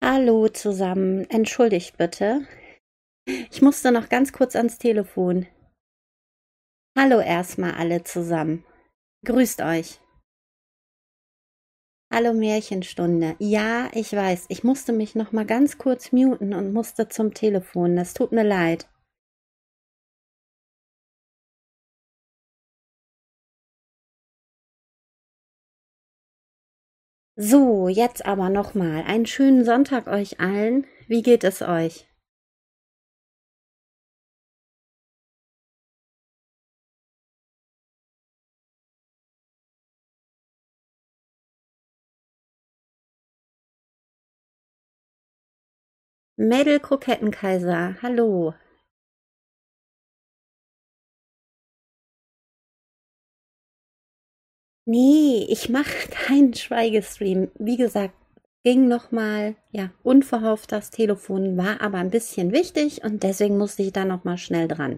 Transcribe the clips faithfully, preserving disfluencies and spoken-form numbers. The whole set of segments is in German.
Hallo zusammen, entschuldigt bitte. Ich musste noch ganz kurz ans Telefon. Hallo erstmal alle zusammen. Grüßt euch. Hallo Märchenstunde. Ja, ich weiß, ich musste mich noch mal ganz kurz muten und musste zum Telefon. Das tut mir leid. So, jetzt aber noch mal einen schönen Sonntag euch allen. Wie geht es euch? Mädel Krokettenkaiser, hallo. Nee, ich mache keinen Schweigestream. Wie gesagt, ging noch mal, ja, unverhofft das Telefon, war aber ein bisschen wichtig und deswegen musste ich da noch mal schnell dran.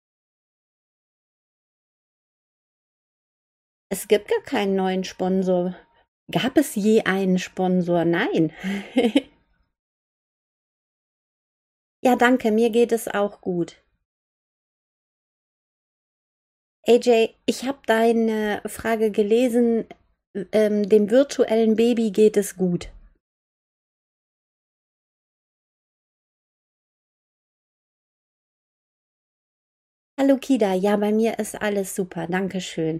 Es gibt gar keinen neuen Sponsor. Gab es je einen Sponsor? Nein. Ja, danke, mir geht es auch gut. A J, ich habe deine Frage gelesen. Ähm, dem virtuellen Baby geht es gut. Hallo Kida, ja, bei mir ist alles super, danke schön.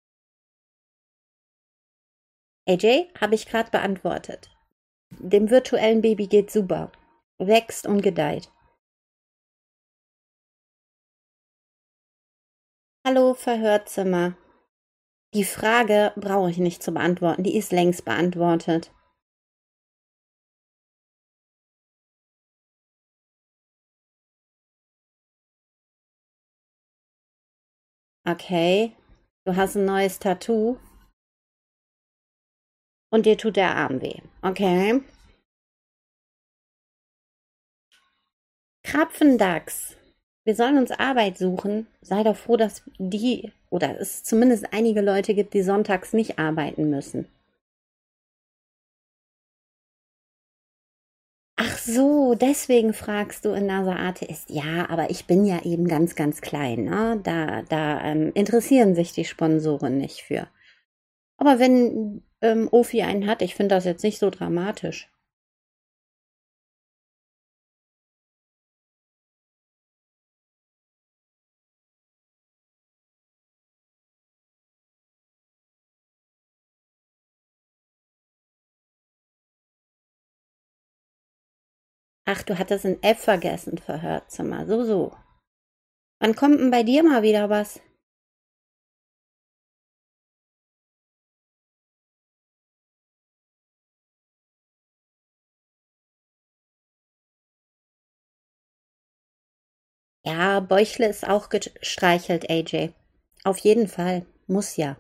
A J, habe ich gerade beantwortet. Dem virtuellen Baby geht super. Wächst und gedeiht. Hallo Verhörzimmer. Die Frage brauche ich nicht zu beantworten, die ist längst beantwortet. Okay, du hast ein neues Tattoo und dir tut der Arm weh. Okay. Krapfendachs. Wir sollen uns Arbeit suchen. Sei doch froh, dass die oder es zumindest einige Leute gibt, die sonntags nicht arbeiten müssen. Ach so, deswegen fragst du in Nasaate ist. Ja, aber ich bin ja eben ganz, ganz klein, ne? Da, da ähm, interessieren sich die Sponsoren nicht für. Aber wenn ähm, Ofi einen hat, ich finde das jetzt nicht so dramatisch. Ach, du hattest ein F vergessen, Verhörzimmer. So, so. Wann kommt denn bei dir mal wieder was? Ja, Bäuchle ist auch gestreichelt, A J. Auf jeden Fall. Muss ja.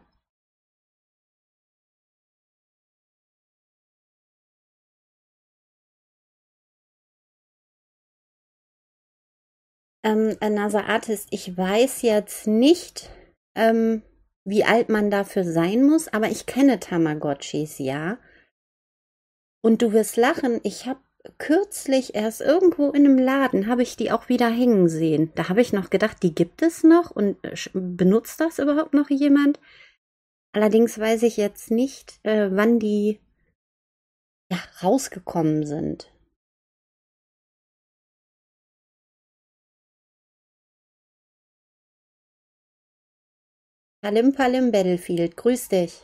Ähm, Another Artist, ich weiß jetzt nicht, ähm, wie alt man dafür sein muss, aber ich kenne Tamagotchis, ja. Und du wirst lachen, ich habe kürzlich erst irgendwo in einem Laden, habe ich die auch wieder hängen sehen. Da habe ich noch gedacht, die gibt es noch und äh, benutzt das überhaupt noch jemand? Allerdings weiß ich jetzt nicht, äh, wann die ja, rausgekommen sind. Palim Palim Battlefield, grüß dich.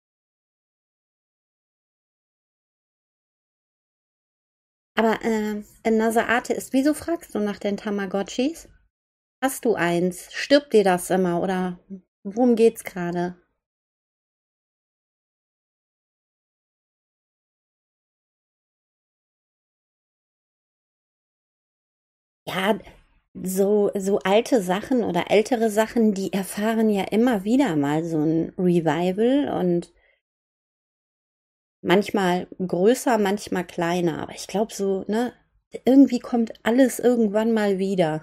Aber äh, Another Artist, wieso fragst du nach den Tamagotchis? Hast du eins? Stirbt dir das immer oder worum geht's gerade? Ja, so, so alte Sachen oder ältere Sachen, die erfahren ja immer wieder mal so ein Revival und manchmal größer, manchmal kleiner. Aber ich glaube so, ne, irgendwie kommt alles irgendwann mal wieder.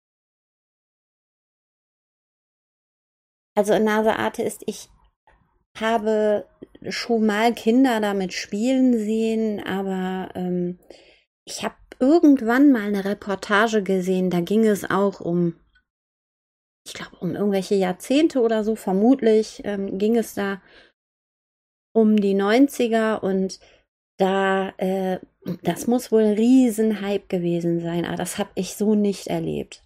Also Nase Arte ist ich habe schon mal Kinder damit spielen sehen, aber ähm, ich habe irgendwann mal eine Reportage gesehen, da ging es auch um, ich glaube, um irgendwelche Jahrzehnte oder so, vermutlich ähm, ging es da um die Neunziger und da, äh, das muss wohl ein Riesenhype gewesen sein, aber das habe ich so nicht erlebt.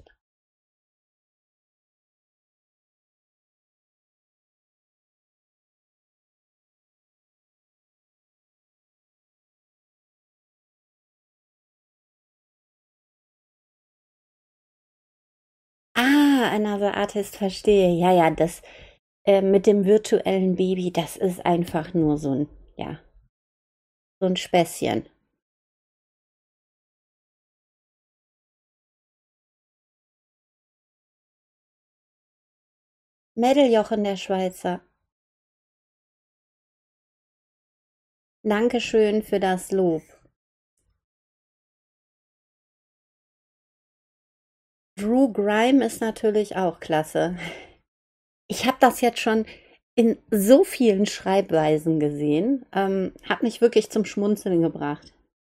Ah, Another Artist, verstehe. Ja, ja, das äh, mit dem virtuellen Baby, das ist einfach nur so ein, ja, so ein Späßchen. Mädeljochen der Schweizer. Dankeschön für das Lob. Drew Grime ist natürlich auch klasse. Ich habe das jetzt schon in so vielen Schreibweisen gesehen, ähm, hat mich wirklich zum Schmunzeln gebracht.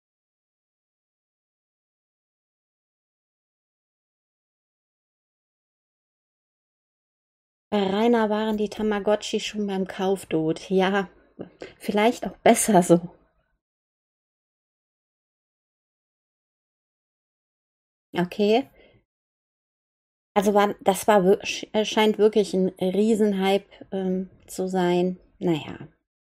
Bei Rainer waren die Tamagotchi schon beim Kaufdot. Ja, vielleicht auch besser so. Okay. Also war, das war, wir- sch- äh, scheint wirklich ein Riesenhype ähm, zu sein. Naja,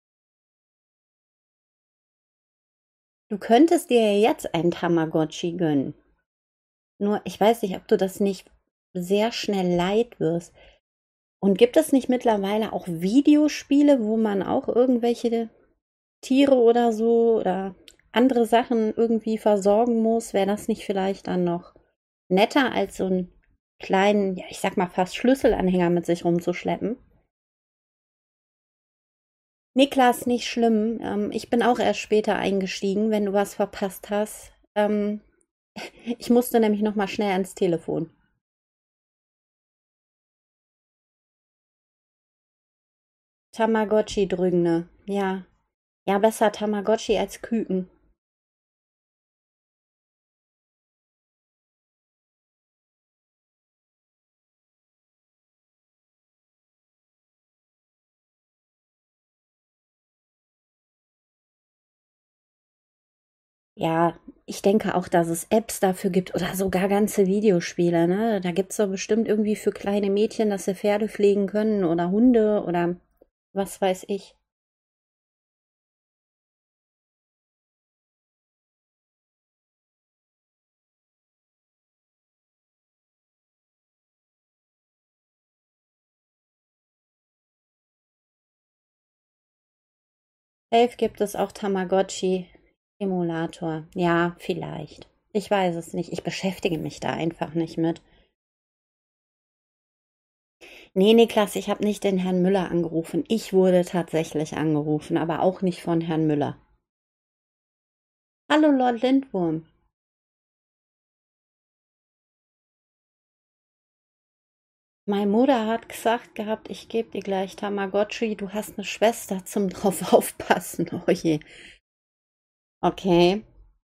du könntest dir ja jetzt ein Tamagotchi gönnen. Nur, ich weiß nicht, ob du das nicht sehr schnell leid wirst. Und gibt es nicht mittlerweile auch Videospiele, wo man auch irgendwelche Tiere oder so oder andere Sachen irgendwie versorgen muss? Wäre das nicht vielleicht dann noch netter, als so einen kleinen, ja, ich sag mal fast Schlüsselanhänger mit sich rumzuschleppen? Niklas, nicht schlimm. Ähm, ich bin auch erst später eingestiegen, wenn du was verpasst hast. Ähm, ich musste nämlich noch mal schnell ans Telefon. Tamagotchi drügne. Ja. Ja, besser Tamagotchi als Küken. Ja, ich denke auch, dass es Apps dafür gibt oder sogar ganze Videospiele, ne? Da gibt's doch bestimmt irgendwie für kleine Mädchen, dass sie Pferde pflegen können oder Hunde oder was weiß ich. Safe gibt es auch Tamagotchi-Emulator. Ja, vielleicht. Ich weiß es nicht. Ich beschäftige mich da einfach nicht mit. Nee, Niklas, ich habe nicht den Herrn Müller angerufen. Ich wurde tatsächlich angerufen, aber auch nicht von Herrn Müller. Hallo, Lord Lindwurm. Meine Mutter hat gesagt gehabt, ich gebe dir gleich Tamagotchi, du hast eine Schwester zum drauf aufpassen. Oh je. Okay.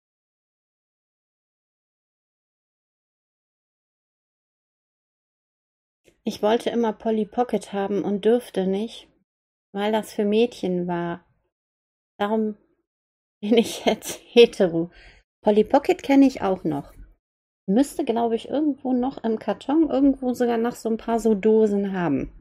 Ich wollte immer Polly Pocket haben und dürfte nicht, weil das für Mädchen war. Darum bin ich jetzt hetero. Polly Pocket kenne ich auch noch. Müsste, glaube ich, irgendwo noch im Karton, irgendwo sogar noch so ein paar so Dosen haben.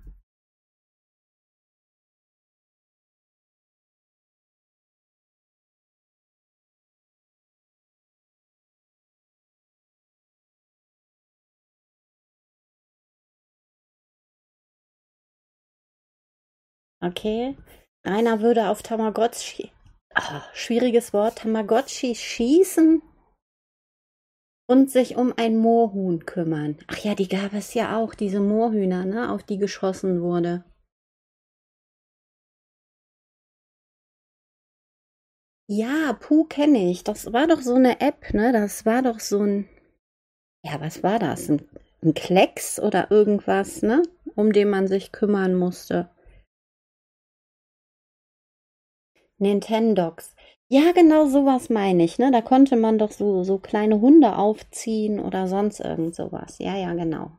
Okay. Rainer würde auf Tamagotchi, ah, schwieriges Wort, Tamagotchi schießen und sich um ein Moorhuhn kümmern. Ach ja, die gab es ja auch, diese Moorhühner, ne, auf die geschossen wurde. Ja, Puh kenne ich. Das war doch so eine App, ne? Das war doch so ein, ja, was war das? Ein, ein Klecks oder irgendwas, ne? Um den man sich kümmern musste. Nintendogs. Ja, genau sowas meine ich, ne? Da konnte man doch so, so kleine Hunde aufziehen oder sonst irgend sowas. Ja, ja, genau.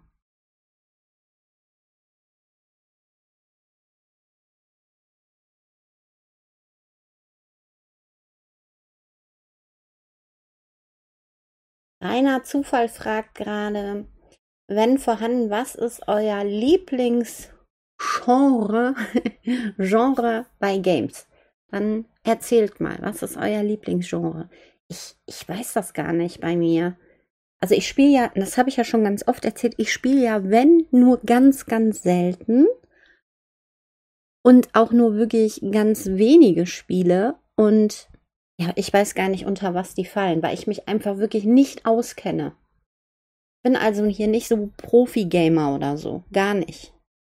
Reiner Zufall fragt gerade, wenn vorhanden, was ist euer Lieblingsgenre Genre bei Games? Dann erzählt mal, was ist euer Lieblingsgenre? Ich, ich weiß das gar nicht bei mir. Also ich spiele ja, das habe ich ja schon ganz oft erzählt, ich spiele ja, wenn, nur ganz, ganz selten und auch nur wirklich ganz wenige Spiele. Und ja, ich weiß gar nicht, unter was die fallen, weil ich mich einfach wirklich nicht auskenne. Bin also hier nicht so Profi-Gamer oder so. Gar nicht.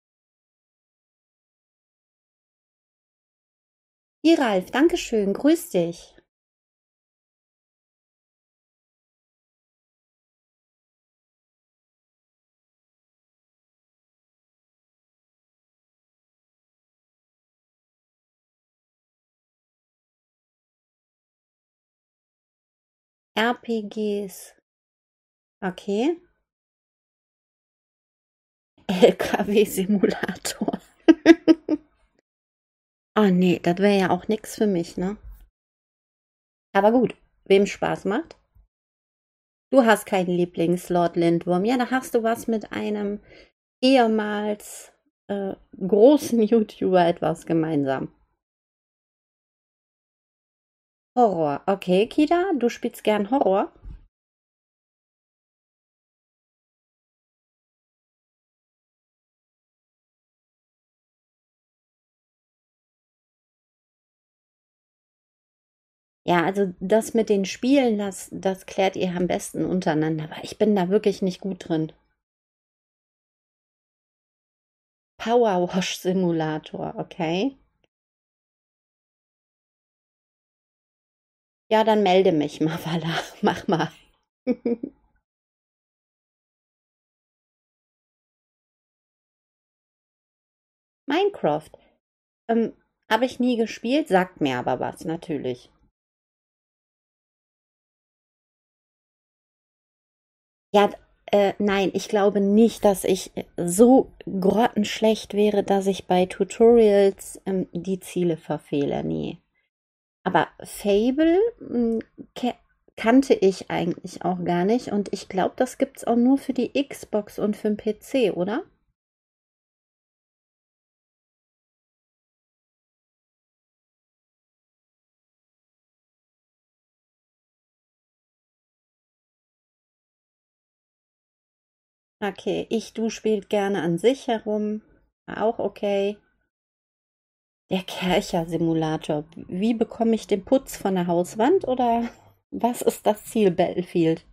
Hier, Ralf, Dankeschön, grüß dich. R P Gs. Okay. L K W-Simulator. Oh nee, das wäre ja auch nix für mich, ne? Aber gut, wem Spaß macht. Du hast keinen Lieblings-Lord Lindwurm. Ja, da hast du was mit einem ehemals äh, großen YouTuber etwas gemeinsam. Horror. Okay, Kida, du spielst gern Horror. Ja, also das mit den Spielen, das, das klärt ihr am besten untereinander, aber ich bin da wirklich nicht gut drin. Power Wash Simulator, okay. Ja, dann melde mich mal, Walla. Mach mal. Minecraft. Ähm, habe ich nie gespielt, sagt mir aber was, natürlich. Ja, äh, nein, ich glaube nicht, dass ich so grottenschlecht wäre, dass ich bei Tutorials ähm, die Ziele verfehle. Nee. Aber Fable mh, ke- kannte ich eigentlich auch gar nicht und ich glaube, das gibt's auch nur für die Xbox und für den P C, oder? Okay, ich, du spielst gerne an sich herum. Auch okay. Der Kercher-Simulator. Wie bekomme ich den Putz von der Hauswand oder was ist das Ziel, Battlefield?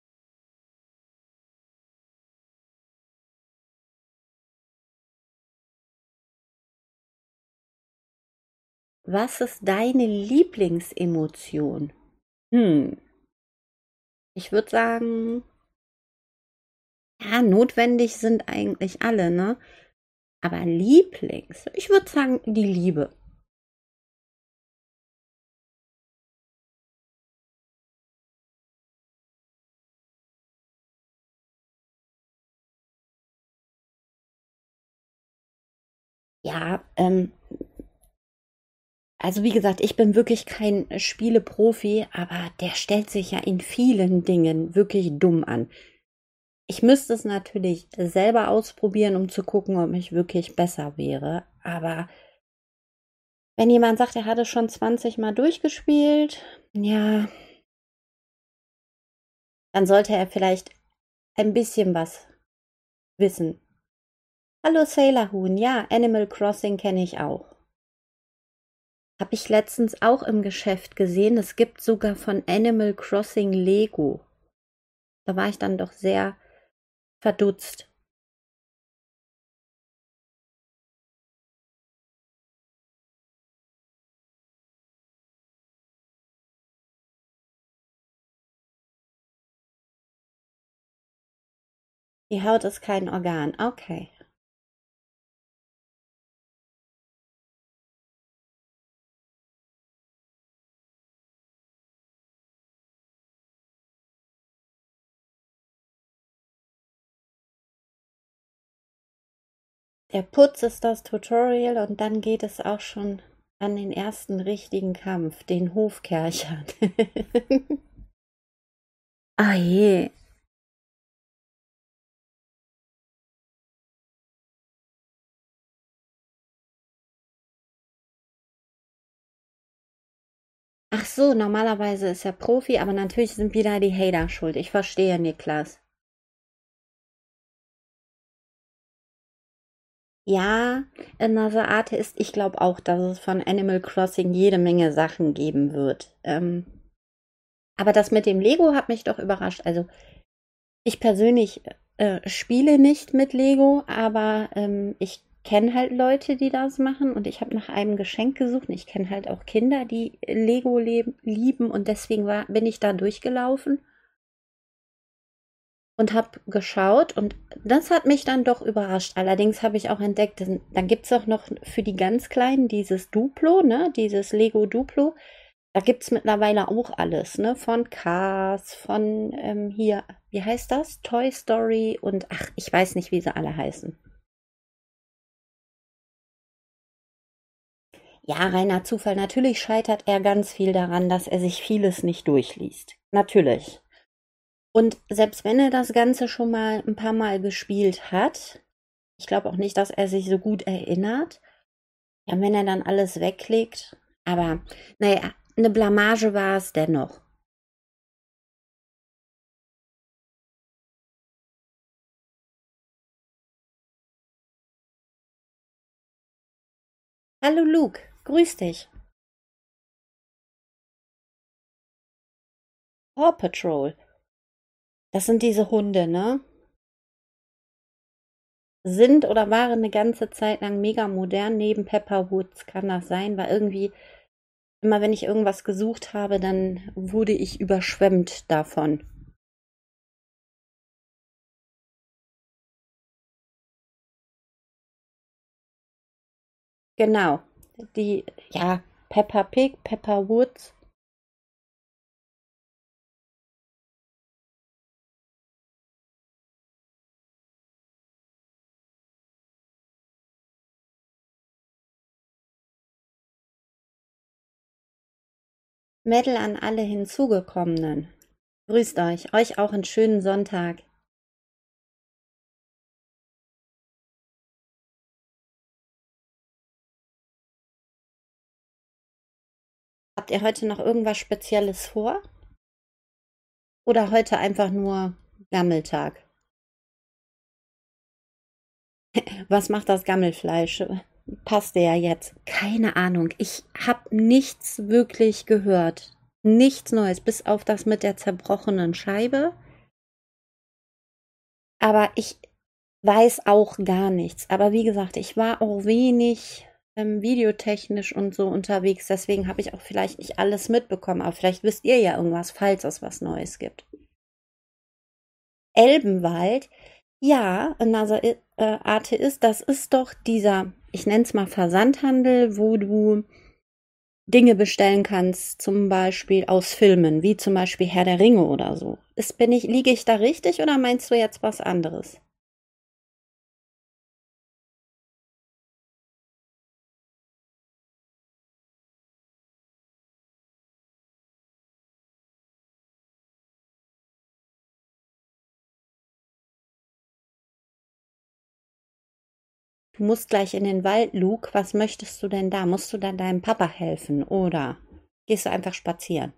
Was ist deine Lieblingsemotion? Hm, ich würde sagen, ja, notwendig sind eigentlich alle, ne? Aber Lieblings, ich würde sagen, die Liebe. Ja, ähm, also wie gesagt, ich bin wirklich kein Spieleprofi, aber der stellt sich ja in vielen Dingen wirklich dumm an. Ich müsste es natürlich selber ausprobieren, um zu gucken, ob ich wirklich besser wäre. Aber wenn jemand sagt, er hat es schon zwanzig Mal durchgespielt, ja, dann sollte er vielleicht ein bisschen was wissen. Hallo Sailor Moon, ja, Animal Crossing kenne ich auch. Habe ich letztens auch im Geschäft gesehen. Es gibt sogar von Animal Crossing Lego. Da war ich dann doch sehr verdutzt. Die Haut ist kein Organ. Okay. Der Putz ist das Tutorial und dann geht es auch schon an den ersten richtigen Kampf, den Hofkercher. Ah je. Ach so, normalerweise ist er Profi, aber natürlich sind wieder die Hater schuld. Ich verstehe, Niklas. Ja, Another Artist, ich glaube auch, dass es von Animal Crossing jede Menge Sachen geben wird. Ähm, aber das mit dem Lego hat mich doch überrascht. Also ich persönlich äh, spiele nicht mit Lego, aber ähm, ich kenne halt Leute, die das machen und ich habe nach einem Geschenk gesucht. Und ich kenne halt auch Kinder, die Lego leben, lieben und deswegen war, bin ich da durchgelaufen und habe geschaut und das hat mich dann doch überrascht. Allerdings habe ich auch entdeckt, dass- dann gibt es auch noch für die ganz Kleinen dieses Duplo, ne, dieses Lego Duplo. Da gibt es mittlerweile auch alles, ne, von Cars, von ähm, hier, wie heißt das? Toy Story und ach, ich weiß nicht, wie sie alle heißen. Ja, reiner Zufall. Natürlich scheitert er ganz viel daran, dass er sich vieles nicht durchliest. Natürlich. Und selbst wenn er das Ganze schon mal ein paar Mal gespielt hat, ich glaube auch nicht, dass er sich so gut erinnert. Ja, wenn er dann alles wegklickt. Aber naja, eine Blamage war es dennoch. Hallo Luke, grüß dich. Paw Patrol. Das sind diese Hunde, ne? Sind oder waren eine ganze Zeit lang mega modern neben Pepper Woods. Kann das sein? Weil irgendwie, immer wenn ich irgendwas gesucht habe, dann wurde ich überschwemmt davon. Genau. Die, ja, Peppa Pig, Pepper Woods. Mädel an alle Hinzugekommenen. Grüßt euch, euch auch einen schönen Sonntag. Habt ihr heute noch irgendwas Spezielles vor? Oder heute einfach nur Gammeltag? Was macht das Gammelfleisch? Passt der ja jetzt? Keine Ahnung. Ich habe nichts wirklich gehört. Nichts Neues, bis auf das mit der zerbrochenen Scheibe. Aber ich weiß auch gar nichts. Aber wie gesagt, ich war auch wenig ähm, videotechnisch und so unterwegs. Deswegen habe ich auch vielleicht nicht alles mitbekommen. Aber vielleicht wisst ihr ja irgendwas, falls es was Neues gibt. Elbenwald, ja, Another I- äh, Arte ist, das ist doch dieser, ich nenne es mal Versandhandel, wo du Dinge bestellen kannst, zum Beispiel aus Filmen, wie zum Beispiel Herr der Ringe oder so. Ist, bin ich, liege ich da richtig oder meinst du jetzt was anderes? Du musst gleich in den Wald, Luke. Was möchtest du denn da? Musst du dann deinem Papa helfen oder gehst du einfach spazieren?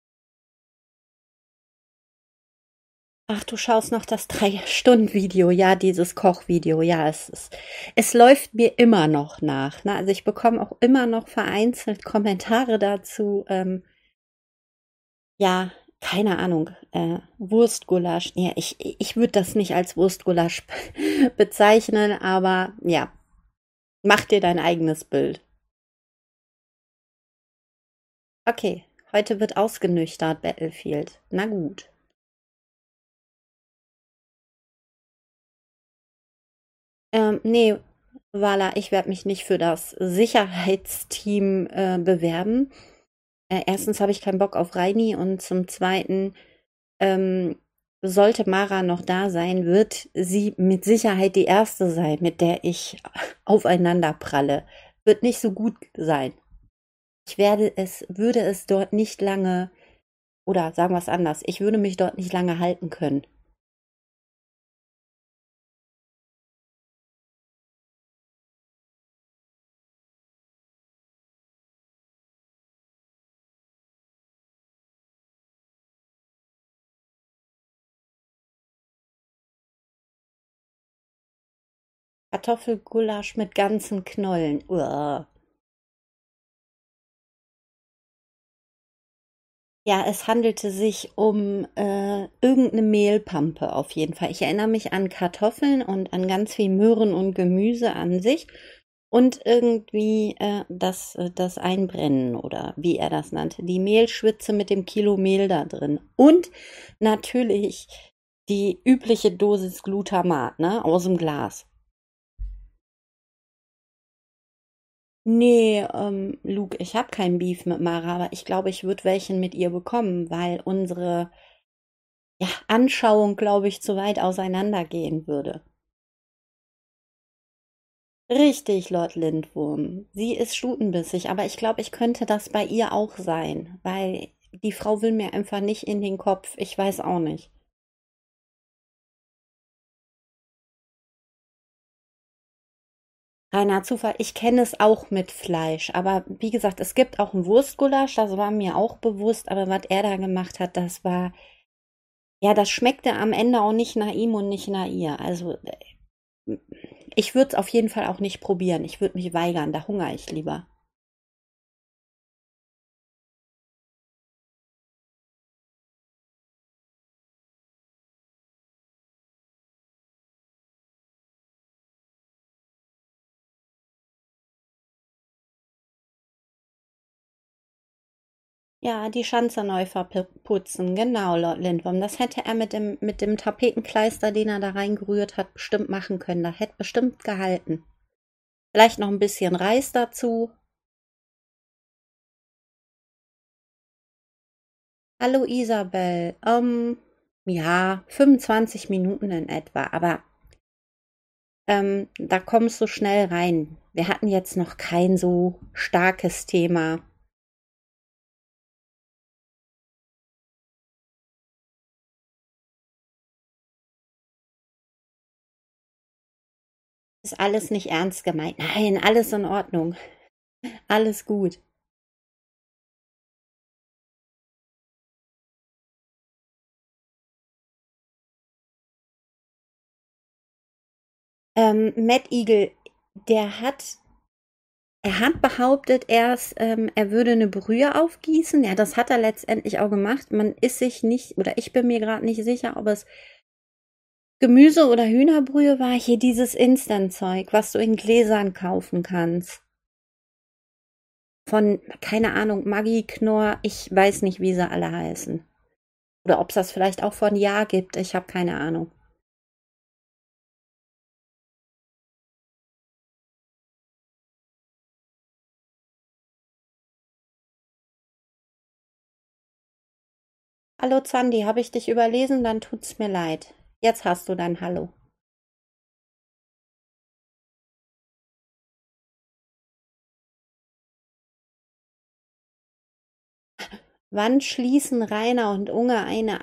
Ach, du schaust noch das Drei-Stunden-Video, ja, dieses Kochvideo, ja, es ist, es läuft mir immer noch nach, ne? Also ich bekomme auch immer noch vereinzelt Kommentare dazu, ähm, ja, keine Ahnung, äh, Wurstgulasch, ja, ich, ich würde das nicht als Wurstgulasch bezeichnen, aber ja, mach dir dein eigenes Bild. Okay, heute wird ausgenüchtert, Battlefield. Na gut. Ähm, nee, Wala, ich werde mich nicht für das Sicherheitsteam äh, bewerben. Äh, erstens habe ich keinen Bock auf Reini und zum Zweiten, ähm, sollte Mara noch da sein, wird sie mit Sicherheit die erste sein, mit der ich aufeinander pralle. Wird nicht so gut sein. Ich werde es, würde es dort nicht lange, oder sagen wir es anders, ich würde mich dort nicht lange halten können. Kartoffelgulasch mit ganzen Knollen. Uah. Ja, es handelte sich um äh, irgendeine Mehlpampe auf jeden Fall. Ich erinnere mich an Kartoffeln und an ganz viel Möhren und Gemüse an sich und irgendwie äh, das, äh, das Einbrennen oder wie er das nannte. Die Mehlschwitze mit dem Kilo Mehl da drin. Und natürlich die übliche Dosis Glutamat, ne, aus dem Glas. Nee, ähm, Luke, ich habe kein Beef mit Mara, aber ich glaube, ich würde welchen mit ihr bekommen, weil unsere ja, Anschauung, glaube ich, zu weit auseinandergehen würde. Richtig, Lord Lindwurm. Sie ist stutenbissig, aber ich glaube, ich könnte das bei ihr auch sein, weil die Frau will mir einfach nicht in den Kopf. Ich weiß auch nicht. Reiner Zufall, ich kenne es auch mit Fleisch, aber wie gesagt, es gibt auch ein Wurstgulasch, das war mir auch bewusst, aber was er da gemacht hat, das war, ja, das schmeckte am Ende auch nicht nach ihm und nicht nach ihr. Also ich würde es auf jeden Fall auch nicht probieren. Ich würde mich weigern, da hungere ich lieber. Ja, die Schanze neu verputzen, genau, Lord Lindworm. Das hätte er mit dem, mit dem Tapetenkleister, den er da reingerührt hat, bestimmt machen können. Da hätte bestimmt gehalten. Vielleicht noch ein bisschen Reis dazu. Hallo Isabel. Ähm, ja, fünfundzwanzig Minuten in etwa, aber ähm, da kommst du schnell rein. Wir hatten jetzt noch kein so starkes Thema. Ist alles nicht ernst gemeint. Nein, alles in Ordnung. Alles gut. Ähm, Matt Eagle, der hat, er hat behauptet erst, ähm, er würde eine Brühe aufgießen. Ja, das hat er letztendlich auch gemacht. Man ist sich nicht, oder ich bin mir gerade nicht sicher, ob es Gemüse- oder Hühnerbrühe war. Hier dieses Instant-Zeug, was du in Gläsern kaufen kannst. Von, keine Ahnung, Maggi, Knorr, ich weiß nicht, wie sie alle heißen. Oder ob es das vielleicht auch von Ja gibt. Ich habe keine Ahnung. Hallo Zandi, habe ich dich überlesen? Dann tut's mir leid. Jetzt hast du dein Hallo. Wann schließen Rainer und Unge eine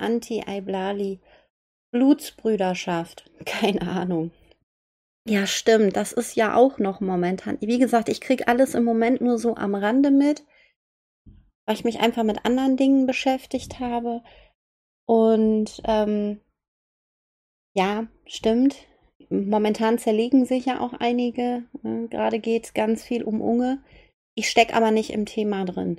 Anti-Iblali-Blutsbrüderschaft? Keine Ahnung. Ja, stimmt. Das ist ja auch noch momentan. Wie gesagt, ich krieg alles im Moment nur so am Rande mit, weil ich mich einfach mit anderen Dingen beschäftigt habe. Und ähm, ja, stimmt. Momentan zerlegen sich ja auch einige. Äh, gerade geht es ganz viel um Unge. Ich steck aber nicht im Thema drin.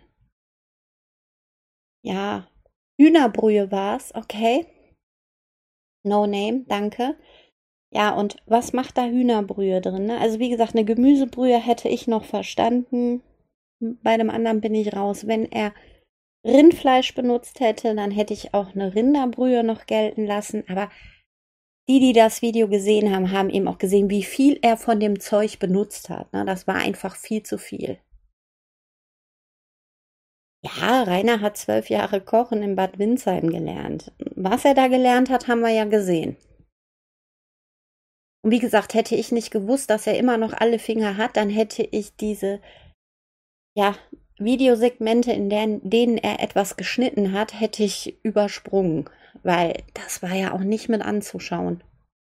Ja, Hühnerbrühe war's, okay. No name, danke. Ja, und was macht da Hühnerbrühe drin? Ne? Also wie gesagt, eine Gemüsebrühe hätte ich noch verstanden. Bei dem anderen bin ich raus. Wenn er Rindfleisch benutzt hätte, dann hätte ich auch eine Rinderbrühe noch gelten lassen. Aber die, die das Video gesehen haben, haben eben auch gesehen, wie viel er von dem Zeug benutzt hat. Ne? Das war einfach viel zu viel. Ja, Rainer hat zwölf Jahre Kochen in Bad Windsheim gelernt. Was er da gelernt hat, haben wir ja gesehen. Und wie gesagt, hätte ich nicht gewusst, dass er immer noch alle Finger hat, dann hätte ich diese, ja, Videosegmente, in denen, denen er etwas geschnitten hat, hätte ich übersprungen, weil das war ja auch nicht mit anzuschauen.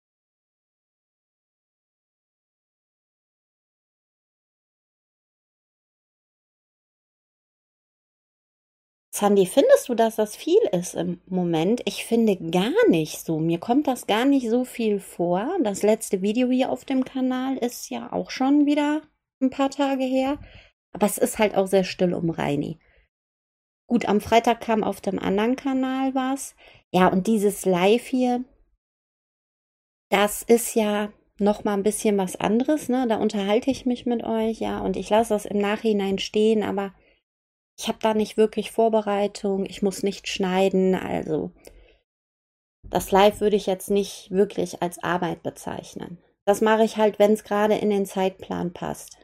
Sandy, findest du, dass das viel ist im Moment? Ich finde gar nicht so. Mir kommt das gar nicht so viel vor. Das letzte Video hier auf dem Kanal ist ja auch schon wieder ein paar Tage her. Aber es ist halt auch sehr still um Reini. Gut, am Freitag kam auf dem anderen Kanal was. Ja, und dieses Live hier, das ist ja noch mal ein bisschen was anderes, ne? Da unterhalte ich mich mit euch, ja, und ich lasse das im Nachhinein stehen, aber ich habe da nicht wirklich Vorbereitung, ich muss nicht schneiden, also das Live würde ich jetzt nicht wirklich als Arbeit bezeichnen. Das mache ich halt, wenn es gerade in den Zeitplan passt.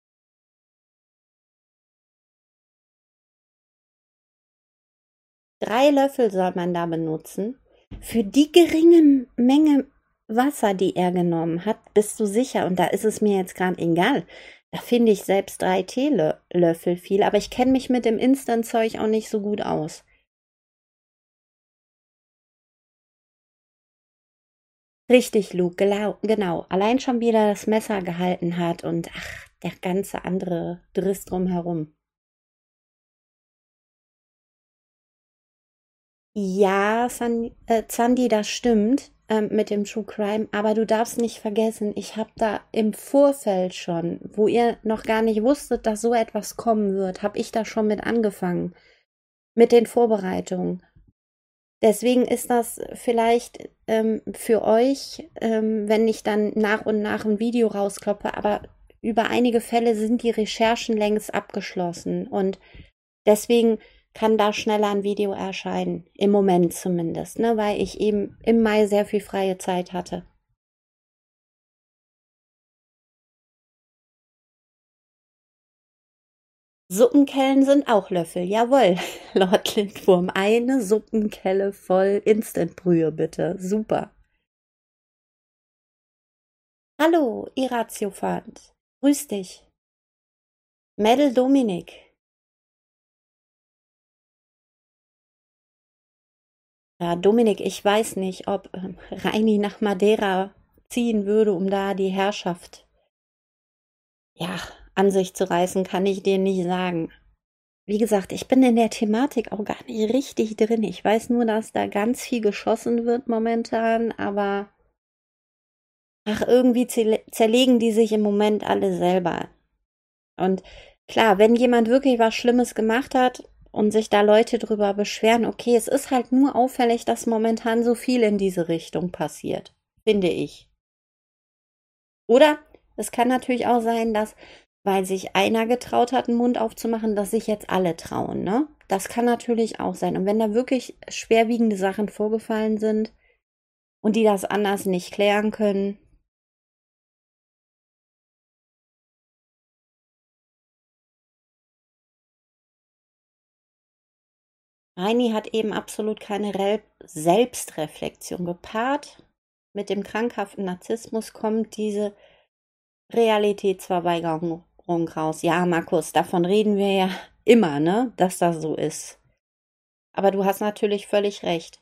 Drei Löffel soll man da benutzen. Für die geringe Menge Wasser, die er genommen hat, bist du sicher, und da ist es mir jetzt gerade egal. Da finde ich selbst drei Teelöffel viel, aber ich kenne mich mit dem Instant-Zeug auch nicht so gut aus. Richtig, Luke, genau, genau. Allein schon wie er das Messer gehalten hat und ach, der ganze andere Driss drumherum. Ja, San, äh, Zandi, das stimmt ähm, mit dem True Crime, aber du darfst nicht vergessen, ich habe da im Vorfeld schon, wo ihr noch gar nicht wusstet, dass so etwas kommen wird, habe ich da schon mit angefangen, mit den Vorbereitungen. Deswegen ist das vielleicht ähm, für euch, ähm, wenn ich dann nach und nach ein Video rauskloppe, aber über einige Fälle sind die Recherchen längst abgeschlossen und deswegen kann da schneller ein Video erscheinen, im Moment zumindest, ne, weil ich eben im Mai sehr viel freie Zeit hatte. Suppenkellen sind auch Löffel, jawohl, Lord Lindwurm. Eine Suppenkelle voll Instantbrühe, bitte. Super. Hallo, Iratiofant. Grüß dich. Mädel Dominik. Ja, Dominik, ich weiß nicht, ob ähm, Reini nach Madeira ziehen würde, um da die Herrschaft, ja, an sich zu reißen, kann ich dir nicht sagen. Wie gesagt, ich bin in der Thematik auch gar nicht richtig drin. Ich weiß nur, dass da ganz viel geschossen wird momentan, aber ach, irgendwie zerle- zerlegen die sich im Moment alle selber. Und klar, wenn jemand wirklich was Schlimmes gemacht hat und sich da Leute drüber beschweren, okay, es ist halt nur auffällig, dass momentan so viel in diese Richtung passiert, finde ich. Oder es kann natürlich auch sein, dass, weil sich einer getraut hat, den Mund aufzumachen, dass sich jetzt alle trauen, ne? Das kann natürlich auch sein. Und wenn da wirklich schwerwiegende Sachen vorgefallen sind und die das anders nicht klären können, Heini hat eben absolut keine Rel Selbstreflexion. Gepaart mit dem krankhaften Narzissmus kommt diese Realitätsverweigerung raus. Ja, Markus, davon reden wir ja immer, ne, dass das so ist. Aber du hast natürlich völlig recht.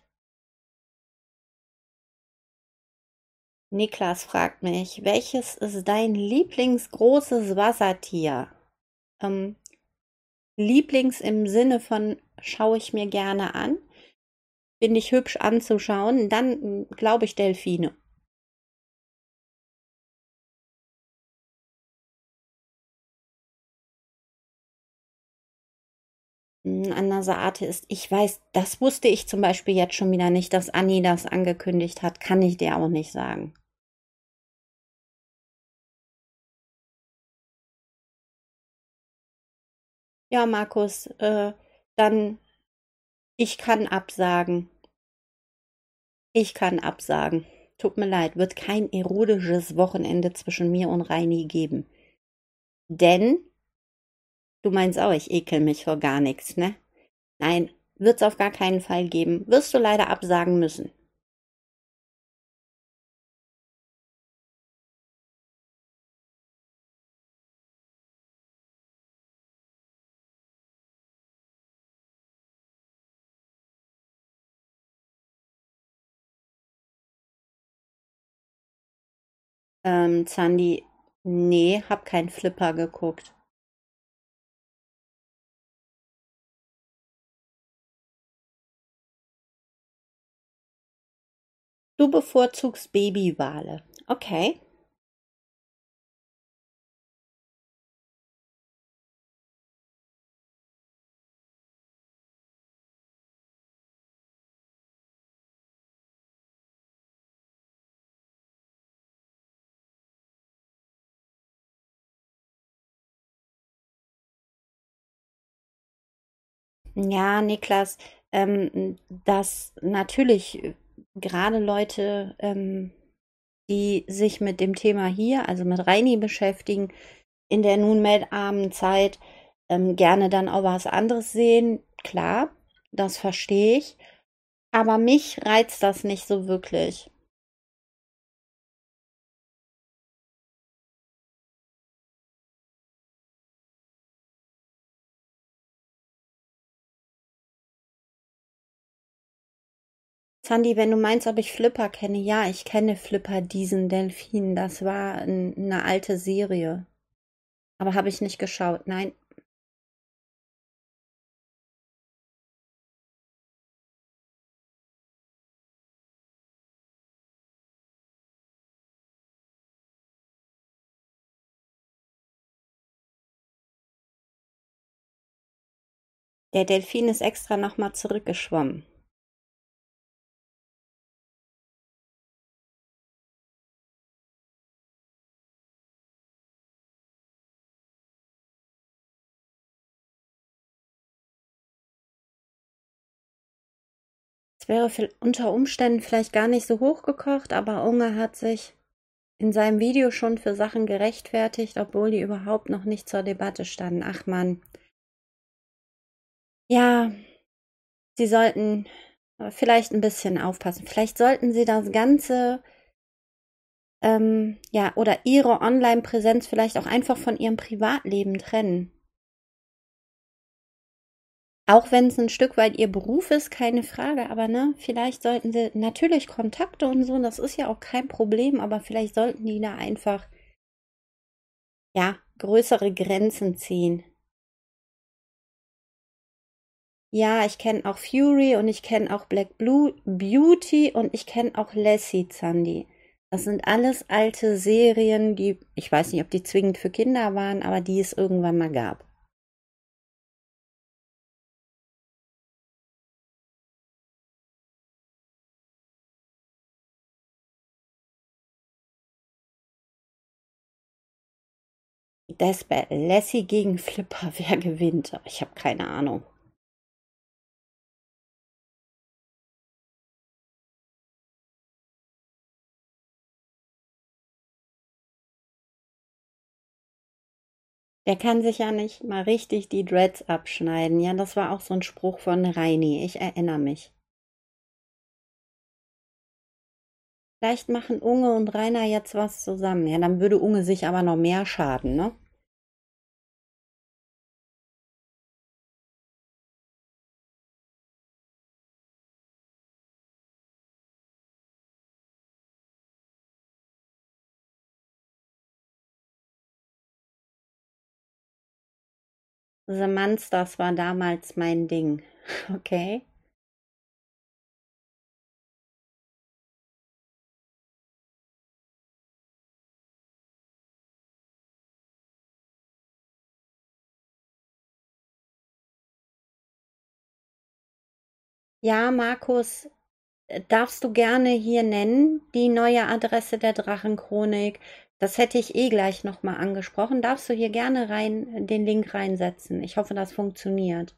Niklas fragt mich, welches ist dein Lieblingsgroßes Wassertier? Ähm, Lieblings im Sinne von schaue ich mir gerne an, finde ich hübsch anzuschauen, dann glaube ich Delfine. Hm, an Naseate ist, ich weiß, das wusste ich zum Beispiel jetzt schon wieder nicht, dass Anni das angekündigt hat, kann ich dir auch nicht sagen. Ja, Markus, äh, dann ich kann absagen. Ich kann absagen. Tut mir leid, wird kein erotisches Wochenende zwischen mir und Reini geben. Denn Du meinst auch, ich ekel mich vor gar nichts, ne? Nein, wird's auf gar keinen Fall geben. Wirst du leider absagen müssen. Ähm, Zandi, nee, hab keinen Flipper geguckt. Du bevorzugst Babywale. Okay. Ja, Niklas, ähm, dass natürlich äh, gerade Leute, ähm, die sich mit dem Thema hier, also mit Reini beschäftigen, in der nunmehr armen Zeit ähm, gerne dann auch was anderes sehen. Klar, das verstehe ich. Aber mich reizt das nicht so wirklich. Sandy, wenn du meinst, ob ich Flipper kenne, ja, ich kenne Flipper, diesen Delfin. Das war ein, eine alte Serie. Aber habe ich nicht geschaut. Nein, der Delfin ist extra nochmal zurückgeschwommen. Es wäre viel- unter Umständen vielleicht gar nicht so hochgekocht, aber Unge hat sich in seinem Video schon für Sachen gerechtfertigt, obwohl die überhaupt noch nicht zur Debatte standen. Ach man. Ja, sie sollten äh, vielleicht ein bisschen aufpassen. Vielleicht sollten sie das Ganze, ähm, ja, oder ihre Online-Präsenz vielleicht auch einfach von ihrem Privatleben trennen. Auch wenn es ein Stück weit ihr Beruf ist, keine Frage, aber ne, vielleicht sollten sie natürlich Kontakte und so, das ist ja auch kein Problem, aber vielleicht sollten die da einfach, ja, größere Grenzen ziehen. Ja, ich kenne auch Fury und ich kenne auch Black Blue Beauty und ich kenne auch Lassie Zandi. Das sind alles alte Serien, die, ich weiß nicht, ob die zwingend für Kinder waren, aber die es irgendwann mal gab. Das bei Lassie gegen Flipper, wer gewinnt? Ich habe keine Ahnung. Der kann sich ja nicht mal richtig die Dreads abschneiden. Ja, das war auch so ein Spruch von Reini. Ich erinnere mich. Vielleicht machen Unge und Rainer jetzt was zusammen. Ja, dann würde Unge sich aber noch mehr schaden, ne? The Monsters war damals mein Ding. Okay. Ja, Markus, äh, darfst du gerne hier nennen, die neue Adresse der Drachenchronik. Das hätte ich eh gleich nochmal angesprochen. Darfst du hier gerne rein, den Link reinsetzen. Ich hoffe, das funktioniert.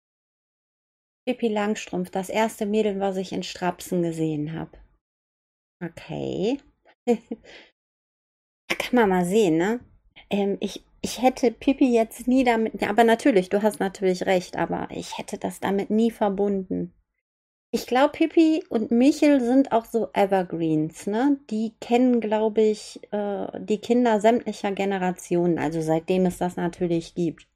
Pippi Langstrumpf, das erste Mädel, was ich in Strapsen gesehen habe. Okay. Da kann man mal sehen, ne? Ähm, ich, ich hätte Pipi jetzt nie damit, ja, aber natürlich, du hast natürlich recht, aber ich hätte das damit nie verbunden. Ich glaube, Pippi und Michel sind auch so Evergreens, ne? Die kennen, glaube ich, äh, die Kinder sämtlicher Generationen, also seitdem es das natürlich gibt.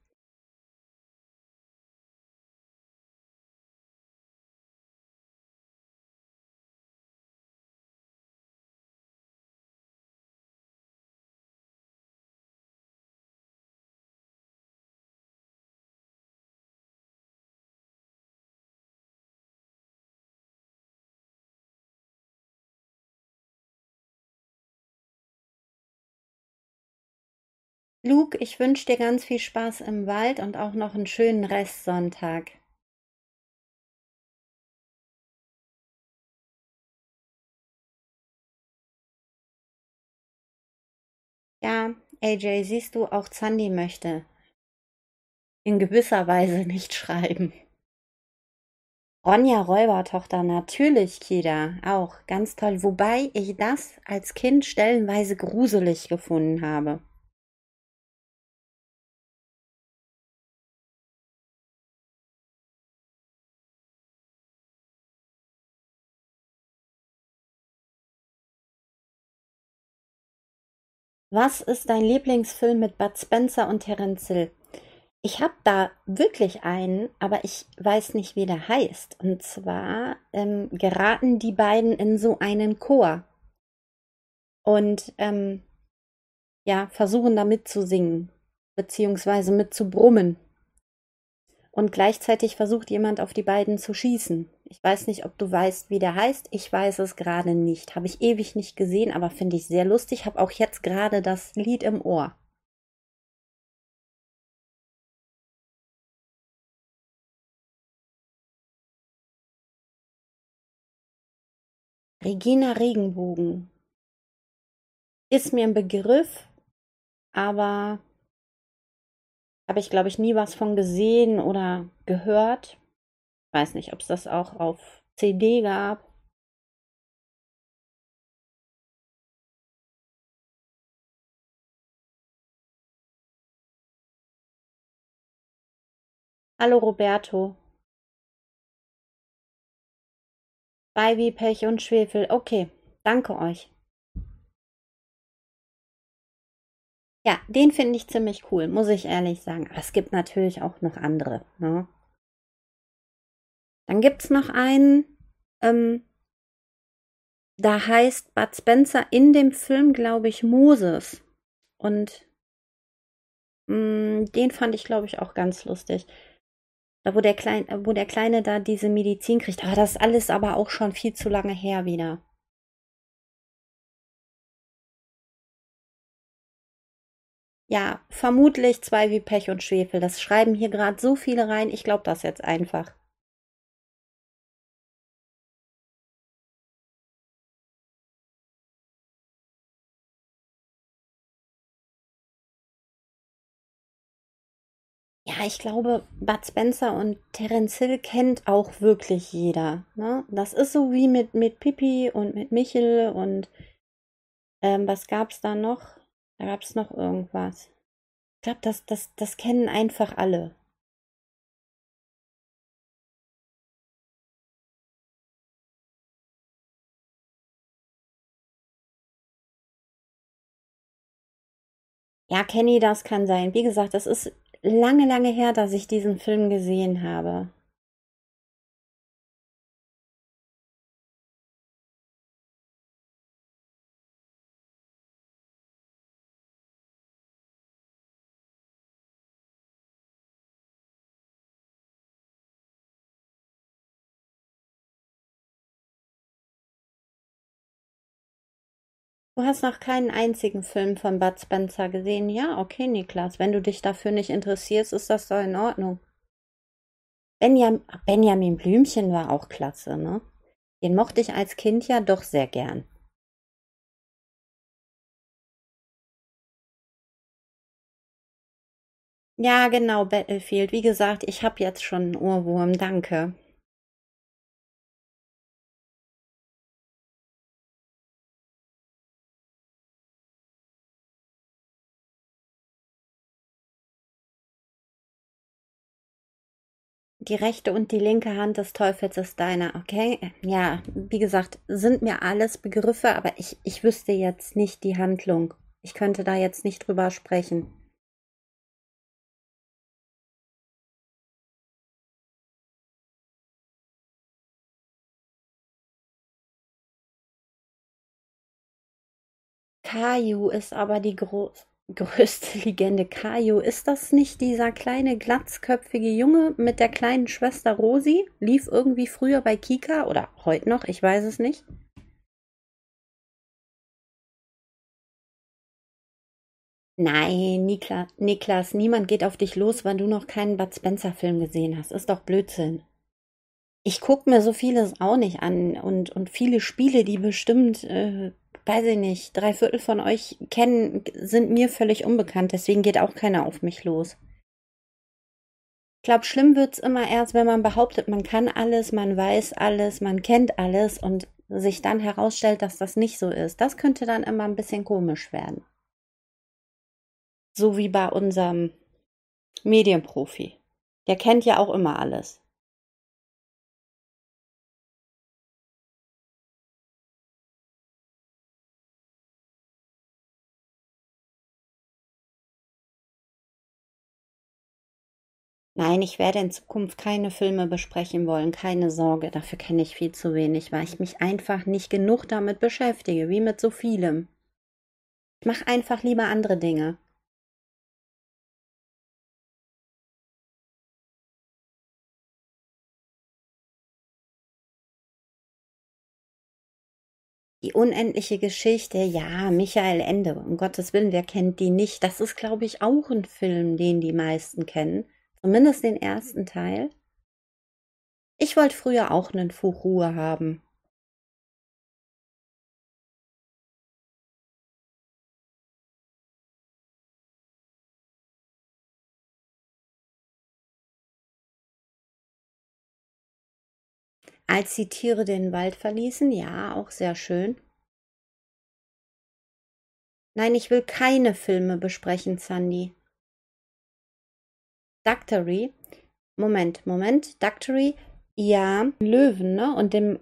Luke, ich wünsche dir ganz viel Spaß im Wald und auch noch einen schönen Restsonntag. Ja, A J, siehst du, auch Zandi möchte in gewisser Weise nicht schreiben. Ronja Räubertochter, natürlich, Kida, auch ganz toll. Wobei ich das als Kind stellenweise gruselig gefunden habe. Was ist dein Lieblingsfilm mit Bud Spencer und Terence Hill? Ich habe da wirklich einen, aber ich weiß nicht, wie der heißt. Und zwar ähm, geraten die beiden in so einen Chor und ähm, ja, versuchen da mitzusingen, beziehungsweise mitzubrummen. Und gleichzeitig versucht jemand auf die beiden zu schießen. Ich weiß nicht, ob du weißt, wie der heißt. Ich weiß es gerade nicht. Habe ich ewig nicht gesehen, aber finde ich sehr lustig. Habe auch jetzt gerade das Lied im Ohr. Regina Regenbogen ist mir ein Begriff, aber habe ich, glaube ich, nie was von gesehen oder gehört. Weiß nicht, ob es das auch auf C D gab. Hallo Roberto. Bei wie Pech und Schwefel. Okay, danke euch. Ja, den finde ich ziemlich cool, muss ich ehrlich sagen. Aber es gibt natürlich auch noch andere. Ne? Dann gibt es noch einen, ähm, da heißt Bud Spencer in dem Film, glaube ich, Moses. Und mh, den fand ich, glaube ich, auch ganz lustig. Da, wo der, Klein, äh, wo der Kleine da diese Medizin kriegt. Aber das ist alles aber auch schon viel zu lange her wieder. Ja, vermutlich zwei wie Pech und Schwefel. Das schreiben hier gerade so viele rein. Ich glaube das jetzt einfach. Ja, ich glaube, Bud Spencer und Terence Hill kennt auch wirklich jeder. Ne? Das ist so wie mit, mit Pippi und mit Michel und ähm, was gab's da noch? Da gab's noch irgendwas. Ich glaube, das, das, das kennen einfach alle. Ja, Kenny, das kann sein. Wie gesagt, das ist lange, lange her, dass ich diesen Film gesehen habe. Du hast noch keinen einzigen Film von Bud Spencer gesehen? Ja, okay, Niklas. Wenn du dich dafür nicht interessierst, ist das doch in Ordnung. Benjam Benjamin Blümchen war auch klasse, ne? Den mochte ich als Kind ja doch sehr gern. Ja, genau, Battlefield. Wie gesagt, ich habe jetzt schon einen Ohrwurm, danke. die rechte und die linke Hand des Teufels ist deine, okay? Ja, wie gesagt, sind mir alles Begriffe, aber ich, ich wüsste jetzt nicht die Handlung. Ich könnte da jetzt nicht drüber sprechen. Caillou ist aber die gro größte Legende. Caillou, ist das nicht dieser kleine glatzköpfige Junge mit der kleinen Schwester Rosi? Lief irgendwie früher bei Kika oder heute noch, ich weiß es nicht. Nein, Nikla Niklas, niemand geht auf dich los, weil du noch keinen Bud Spencer-Film gesehen hast. Ist doch Blödsinn. Ich gucke mir so vieles auch nicht an und, und viele Spiele, die bestimmt, äh, weiß ich nicht, drei Viertel von euch kennen, sind mir völlig unbekannt. Deswegen geht auch keiner auf mich los. Ich glaube, schlimm wird's immer erst, wenn man behauptet, man kann alles, man weiß alles, man kennt alles und sich dann herausstellt, dass das nicht so ist. Das könnte dann immer ein bisschen komisch werden. So wie bei unserem Medienprofi. Der kennt ja auch immer alles. Nein, ich werde in Zukunft keine Filme besprechen wollen, keine Sorge, dafür kenne ich viel zu wenig, weil ich mich einfach nicht genug damit beschäftige, wie mit so vielem. Ich mache einfach lieber andere Dinge. Die unendliche Geschichte, ja, Michael Ende, um Gottes Willen, wer kennt die nicht? Das ist, glaube ich, auch ein Film, den die meisten kennen. Zumindest den ersten Teil. Ich wollte früher auch einen Fuchur haben. Als die Tiere den Wald verließen, ja, auch sehr schön. Nein, ich will keine Filme besprechen, Sandy. Doctory. Moment, Moment. Doctory. Ja, Löwen, ne? Und dem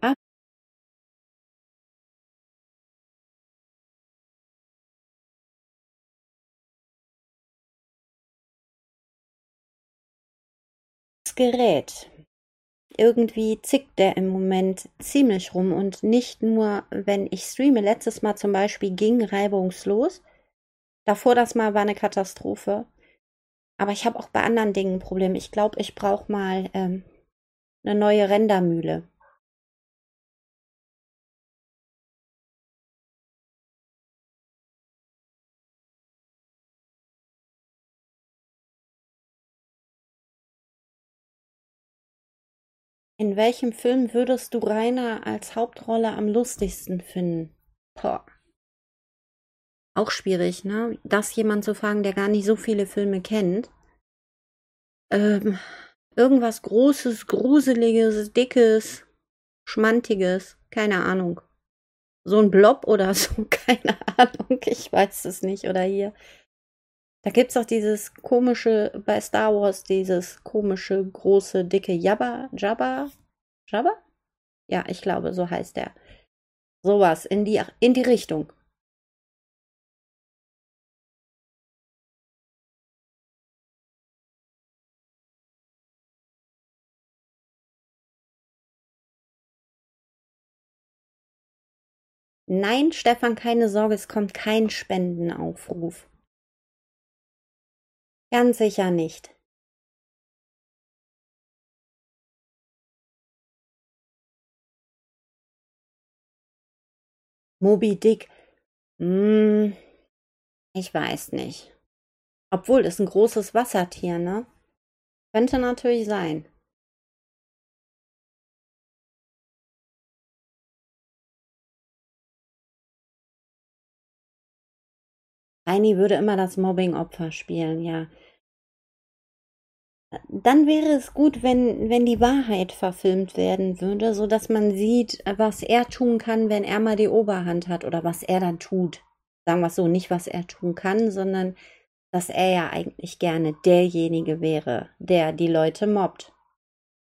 Gerät. Irgendwie zickt der im Moment ziemlich rum und nicht nur, wenn ich streame. Letztes Mal zum Beispiel ging reibungslos. Davor das Mal war eine Katastrophe. Aber ich habe auch bei anderen Dingen Probleme. Ich glaube, ich brauche mal ähm, eine neue Rendermühle. In welchem Film würdest du Rainer als Hauptrolle am lustigsten finden? Boah, auch schwierig, ne? Das jemand zu fragen, der gar nicht so viele Filme kennt. Ähm, irgendwas Großes, Gruseliges, Dickes, Schmantiges, keine Ahnung. So ein Blob oder so, keine Ahnung, ich weiß es nicht. Oder hier. Da gibt's doch dieses komische, bei Star Wars, dieses komische, große, dicke Jabba, Jabba, Jabba? Ja, ich glaube, so heißt der. Sowas, in die, in die Richtung. Nein, Stefan, keine Sorge, es kommt kein Spendenaufruf. Ganz sicher nicht. Moby Dick, hm, ich weiß nicht. Obwohl, ist ein großes Wassertier, ne? Könnte natürlich sein. Heini würde immer das Mobbing-Opfer spielen, ja. Dann wäre es gut, wenn, wenn die Wahrheit verfilmt werden würde, so dass man sieht, was er tun kann, wenn er mal die Oberhand hat oder was er dann tut. Sagen wir es so, nicht was er tun kann, sondern dass er ja eigentlich gerne derjenige wäre, der die Leute mobbt.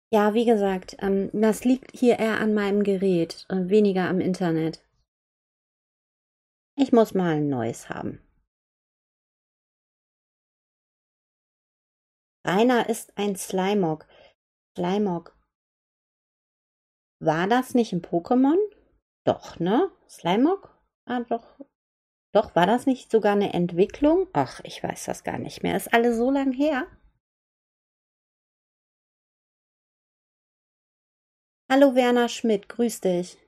Ja, wie gesagt, ähm, das liegt hier eher an meinem Gerät und weniger am Internet. Ich muss mal ein neues haben. Rainer ist ein Slimog. Slimog. War das nicht ein Pokémon? Doch, ne? Slimog? Ah, doch. Doch, war das nicht sogar eine Entwicklung? Ach, ich weiß das gar nicht mehr. Ist alles so lang her. Hallo Werner Schmidt, grüß dich.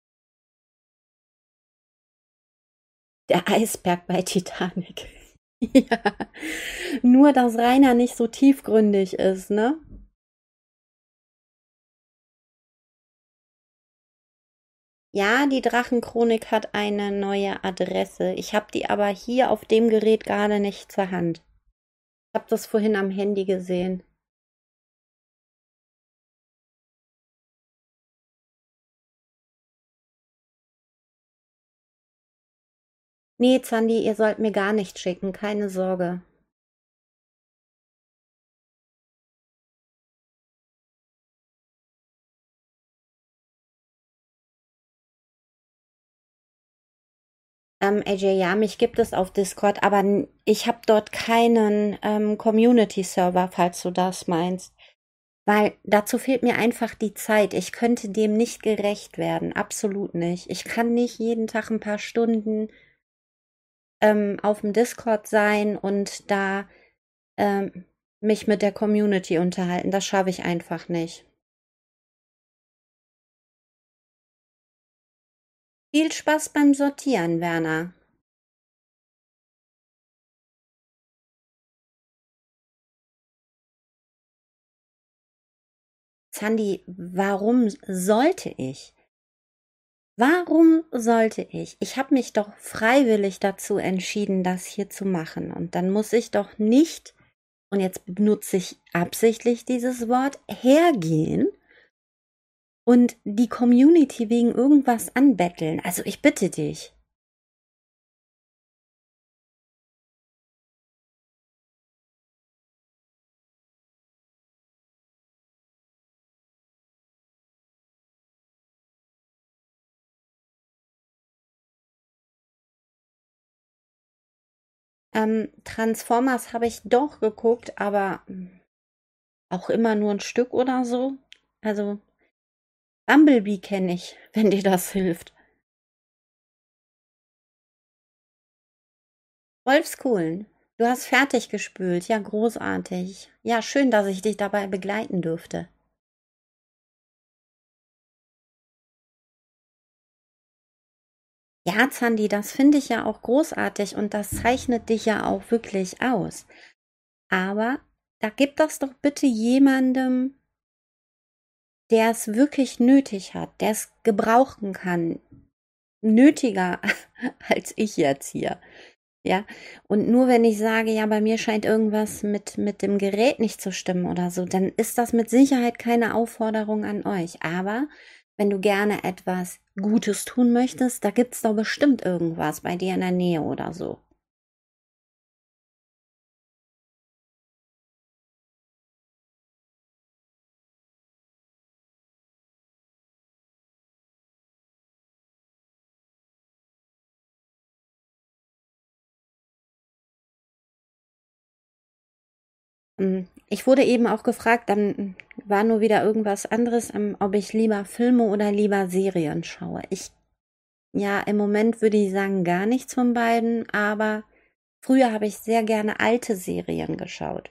Der Eisberg bei Titanic. Ja, nur dass Rainer nicht so tiefgründig ist, ne? Ja, die Drachenchronik hat eine neue Adresse. Ich habe die aber hier auf dem Gerät gerade nicht zur Hand. Ich habe das vorhin am Handy gesehen. Nee, Zandi, ihr sollt mir gar nicht schicken, keine Sorge. Ähm, A J, ja, mich gibt es auf Discord, aber n- ich habe dort keinen ähm, Community-Server, falls du das meinst. Weil dazu fehlt mir einfach die Zeit. Ich könnte dem nicht gerecht werden, absolut nicht. Ich kann nicht jeden Tag ein paar Stunden ähm, auf dem Discord sein und da ähm, mich mit der Community unterhalten. Das schaffe ich einfach nicht. Viel Spaß beim Sortieren, Werner. Sandy, warum sollte ich? Warum sollte ich? Ich habe mich doch freiwillig dazu entschieden, das hier zu machen. Und dann muss ich doch nicht, und jetzt benutze ich absichtlich dieses Wort, hergehen und die Community wegen irgendwas anbetteln. Also ich bitte dich. Ähm, Transformers habe ich doch geguckt, aber auch immer nur ein Stück oder so. Also Bumblebee kenne ich, wenn dir das hilft. Wolfskuhlen, du hast fertig gespült. Ja, großartig. Ja, schön, dass ich dich dabei begleiten durfte. Ja, Zandi, das finde ich ja auch großartig und das zeichnet dich ja auch wirklich aus. Aber da gib das doch bitte jemandem, der es wirklich nötig hat, der es gebrauchen kann. Nötiger als ich jetzt hier. Ja, und nur wenn ich sage, ja, bei mir scheint irgendwas mit, mit dem Gerät nicht zu stimmen oder so, dann ist das mit Sicherheit keine Aufforderung an euch. Aber wenn du gerne etwas Gutes tun möchtest, da gibt's doch bestimmt irgendwas bei dir in der Nähe oder so. Mm, Ich wurde eben auch gefragt, dann war nur wieder irgendwas anderes, ähm, ob ich lieber Filme oder lieber Serien schaue. Ich, ja, im Moment würde ich sagen gar nichts von beiden, aber früher habe ich sehr gerne alte Serien geschaut.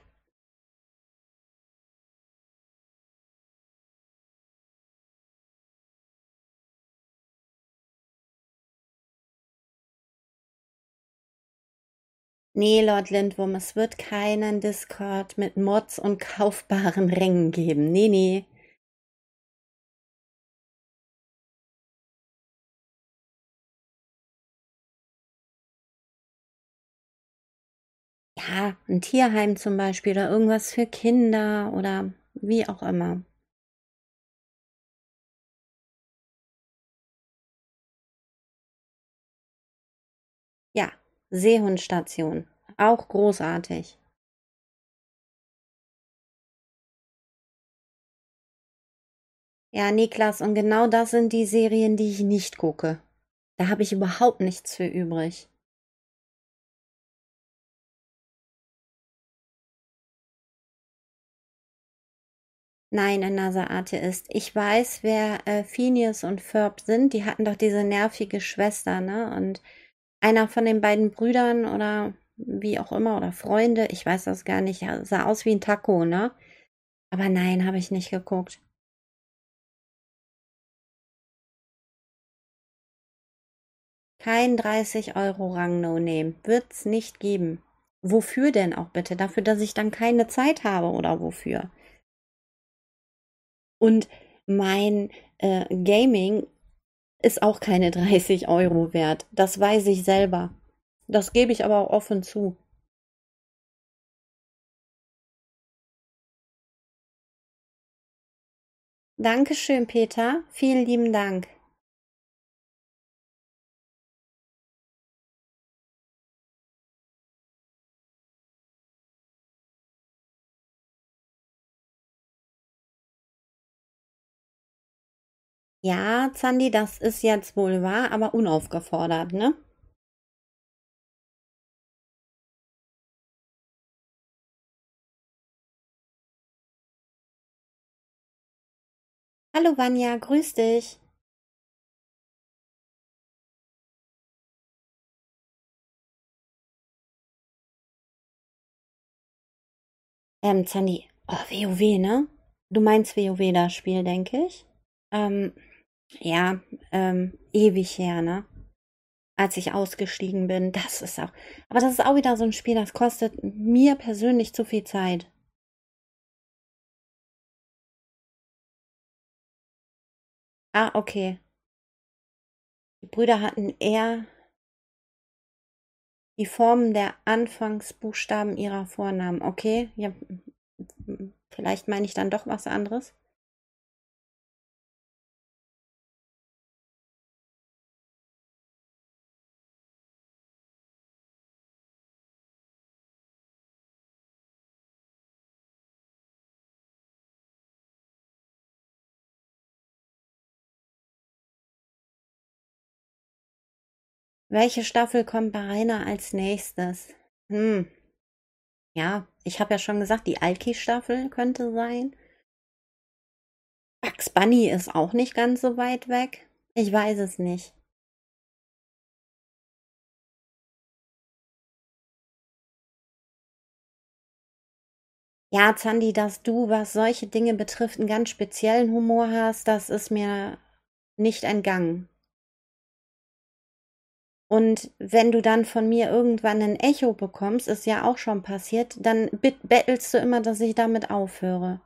Nee, Lord Lindwurm, es wird keinen Discord mit Mods und kaufbaren Rängen geben. Nee, nee. Ja, ein Tierheim zum Beispiel oder irgendwas für Kinder oder wie auch immer. Ja, Seehundstation. Auch großartig. Ja, Niklas, und genau das sind die Serien, die ich nicht gucke. Da habe ich überhaupt nichts für übrig. Nein, Another Atheist. Ich weiß, wer äh, Phineas und Ferb sind. Die hatten doch diese nervige Schwester, ne? Und einer von den beiden Brüdern oder wie auch immer oder Freunde, ich weiß das gar nicht, ja, sah aus wie ein Taco, ne? Aber nein, habe ich nicht geguckt. Kein dreißig Euro Rang No Name. Wird's nicht geben. Wofür denn auch bitte? Dafür, dass ich dann keine Zeit habe oder wofür? Und mein äh, Gaming ist auch keine dreißig Euro wert. Das weiß ich selber. Das gebe ich aber auch offen zu. Dankeschön, Peter. Vielen lieben Dank. Ja, Zandi, das ist jetzt wohl wahr, aber unaufgefordert, ne? Hallo Vanja, grüß dich. Ähm, Zandi, oh, WoW, ne? Du meinst WoW, das Spiel, denke ich. Ähm, ja, ähm, ewig her, ne? Als ich ausgestiegen bin. Das ist auch. Aber das ist auch wieder so ein Spiel, das kostet mir persönlich zu viel Zeit. Ah, okay. Die Brüder hatten eher die Formen der Anfangsbuchstaben ihrer Vornamen. Okay, ja, vielleicht meine ich dann doch was anderes. Welche Staffel kommt bei Rainer als nächstes? Hm, ja, ich habe ja schon gesagt, die Alki-Staffel könnte sein. Bugs Bunny ist auch nicht ganz so weit weg. Ich weiß es nicht. Ja, Zandi, dass du, was solche Dinge betrifft, einen ganz speziellen Humor hast, das ist mir nicht entgangen. Und wenn du dann von mir irgendwann ein Echo bekommst, ist ja auch schon passiert, dann bitt- bettelst du immer, dass ich damit aufhöre.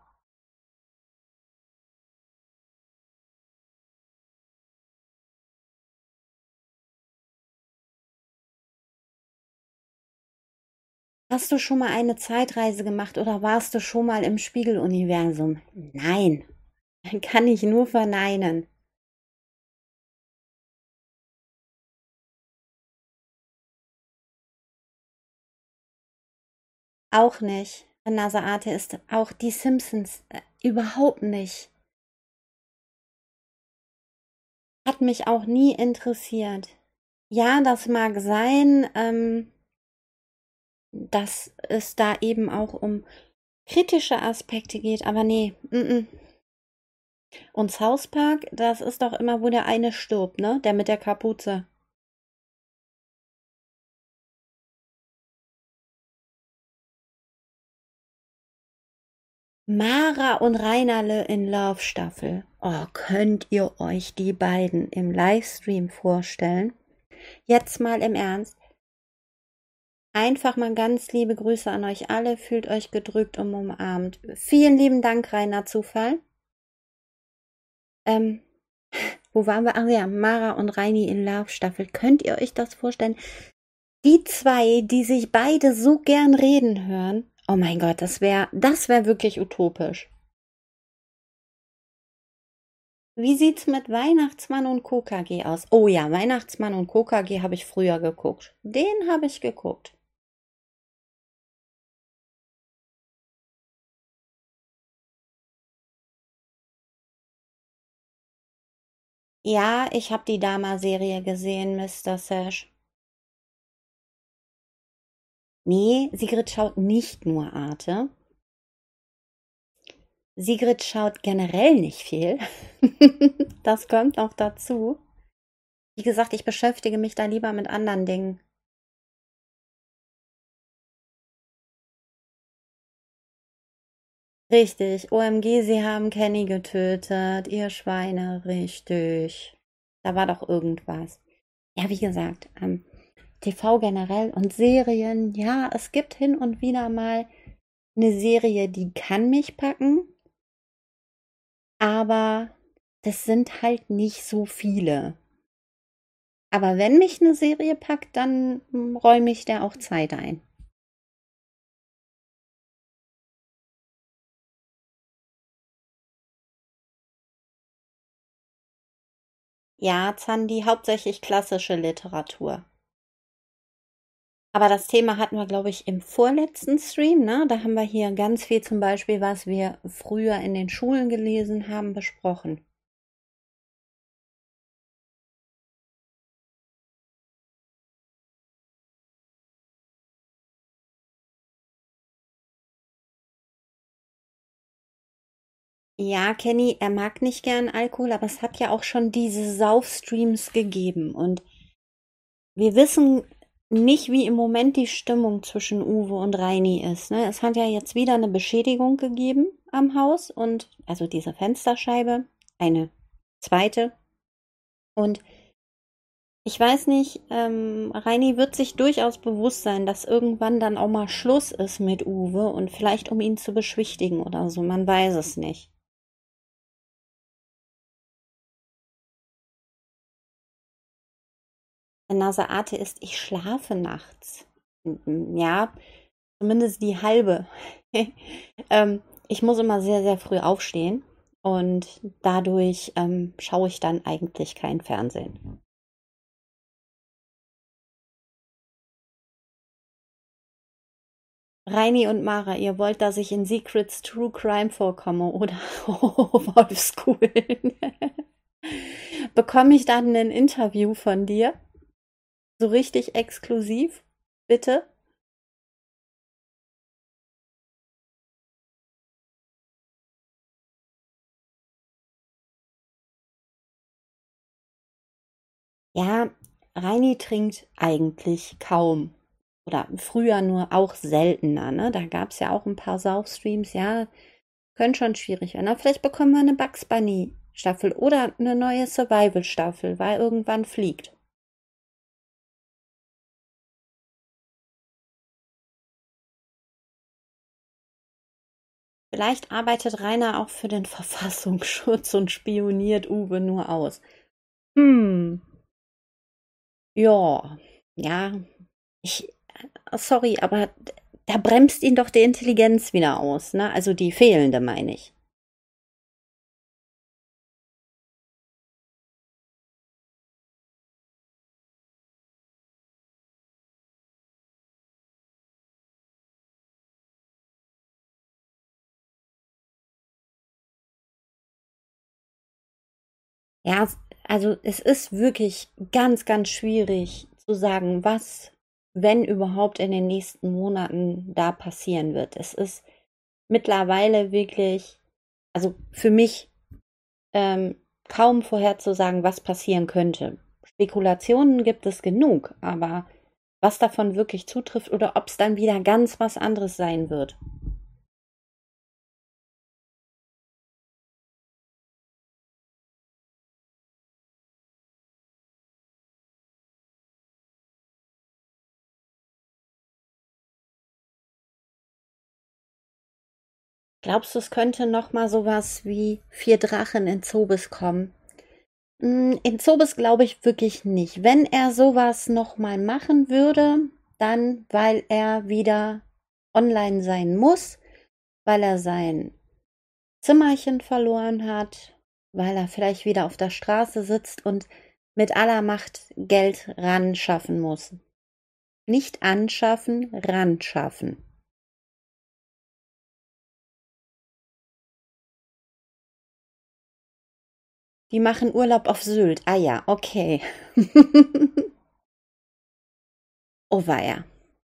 Hast du schon mal eine Zeitreise gemacht oder warst du schon mal im Spiegeluniversum? Nein, kann ich nur verneinen. Auch nicht. Naseate ist auch die Simpsons äh, überhaupt nicht. Hat mich auch nie interessiert. Ja, das mag sein, ähm, dass es da eben auch um kritische Aspekte geht, aber nee, mm -mm. Und South Park, das ist doch immer, wo der eine stirbt, ne? Der mit der Kapuze. Mara und Reinerle in Love Staffel. Oh, könnt ihr euch die beiden im Livestream vorstellen? Jetzt mal im Ernst. Einfach mal ganz liebe Grüße an euch alle. Fühlt euch gedrückt und umarmt. Vielen lieben Dank, Rainer Zufall. Ähm, wo waren wir? Ach ja, Mara und Reini in Love Staffel. Könnt ihr euch das vorstellen? Die zwei, die sich beide so gern reden hören. Oh mein Gott, das wäre, das wäre wirklich utopisch. Wie sieht's mit Weihnachtsmann und Co. K G aus? Oh ja, Weihnachtsmann und Co. K G habe ich früher geguckt. Den habe ich geguckt. Ja, ich habe die Dama-Serie gesehen, Mister Sash. Nee, Sigrid schaut nicht nur Arte. Sigrid schaut generell nicht viel. Das kommt noch dazu. Wie gesagt, ich beschäftige mich da lieber mit anderen Dingen. Richtig, O M G, sie haben Kenny getötet, ihr Schweine, richtig. Da war doch irgendwas. Ja, wie gesagt, ähm, T V generell und Serien, ja, es gibt hin und wieder mal eine Serie, die kann mich packen, aber das sind halt nicht so viele. Aber wenn mich eine Serie packt, dann mm, räume ich der auch Zeit ein. Ja, Zandi, hauptsächlich klassische Literatur. Aber das Thema hatten wir, glaube ich, im vorletzten Stream, ne? Da haben wir hier ganz viel zum Beispiel, was wir früher in den Schulen gelesen haben, besprochen. Ja, Kenny, er mag nicht gern Alkohol, aber es hat ja auch schon diese Saufstreams gegeben. Und wir wissen nicht, wie im Moment die Stimmung zwischen Uwe und Reini ist. Ne? Es hat ja jetzt wieder eine Beschädigung gegeben am Haus und also diese Fensterscheibe, eine zweite. Und ich weiß nicht, ähm, Reini wird sich durchaus bewusst sein, dass irgendwann dann auch mal Schluss ist mit Uwe und vielleicht um ihn zu beschwichtigen oder so, man weiß es nicht. Naseate ist, ich schlafe nachts. Ja, zumindest die halbe. ähm, ich muss immer sehr, sehr früh aufstehen und dadurch ähm, schaue ich dann eigentlich kein Fernsehen. Reini und Mara, ihr wollt, dass ich in Secrets True Crime vorkomme oder Wolfskuhlen? Bekomme ich dann ein Interview von dir? So richtig exklusiv? Bitte? Ja, Reini trinkt eigentlich kaum. Oder früher nur auch seltener, ne? Da gab es ja auch ein paar Saufstreams, ja, können schon schwierig werden. Aber vielleicht bekommen wir eine Bugs Bunny Staffel oder eine neue Survival Staffel, weil irgendwann fliegt. Vielleicht arbeitet Rainer auch für den Verfassungsschutz und spioniert Uwe nur aus. Hm, ja, ja, ich, äh, sorry, aber da bremst ihn doch die Intelligenz wieder aus, ne? Also die fehlende, meine ich. Ja, also es ist wirklich ganz, ganz schwierig zu sagen, was, wenn überhaupt in den nächsten Monaten da passieren wird. Es ist mittlerweile wirklich, also für mich ähm, kaum vorherzusagen, was passieren könnte. Spekulationen gibt es genug, aber was davon wirklich zutrifft oder ob es dann wieder ganz was anderes sein wird. Glaubst du, es könnte noch mal sowas wie Vier Drachen in Zobis kommen? Mm, In Zobis glaube ich wirklich nicht. Wenn er sowas noch mal machen würde, dann, weil er wieder online sein muss, weil er sein Zimmerchen verloren hat, weil er vielleicht wieder auf der Straße sitzt und mit aller Macht Geld ran schaffen muss. Nicht anschaffen, ran schaffen. Die machen Urlaub auf Sylt. Ah ja, okay. Oh weia.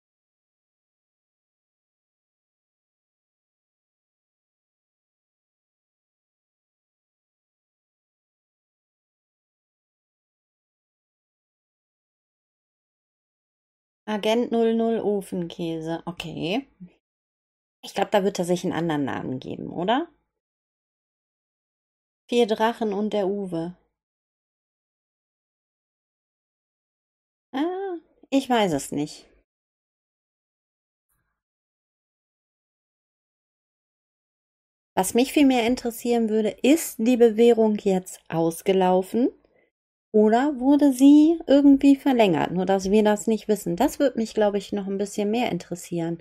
Agent null null Ofenkäse. Okay. Ich glaube, da wird er sich einen anderen Namen geben, oder? Vier Drachen und der Uwe. Ah, ich weiß es nicht. Was mich viel mehr interessieren würde, ist die Bewährung jetzt ausgelaufen oder wurde sie irgendwie verlängert, nur dass wir das nicht wissen? Das würde mich, glaube ich, noch ein bisschen mehr interessieren.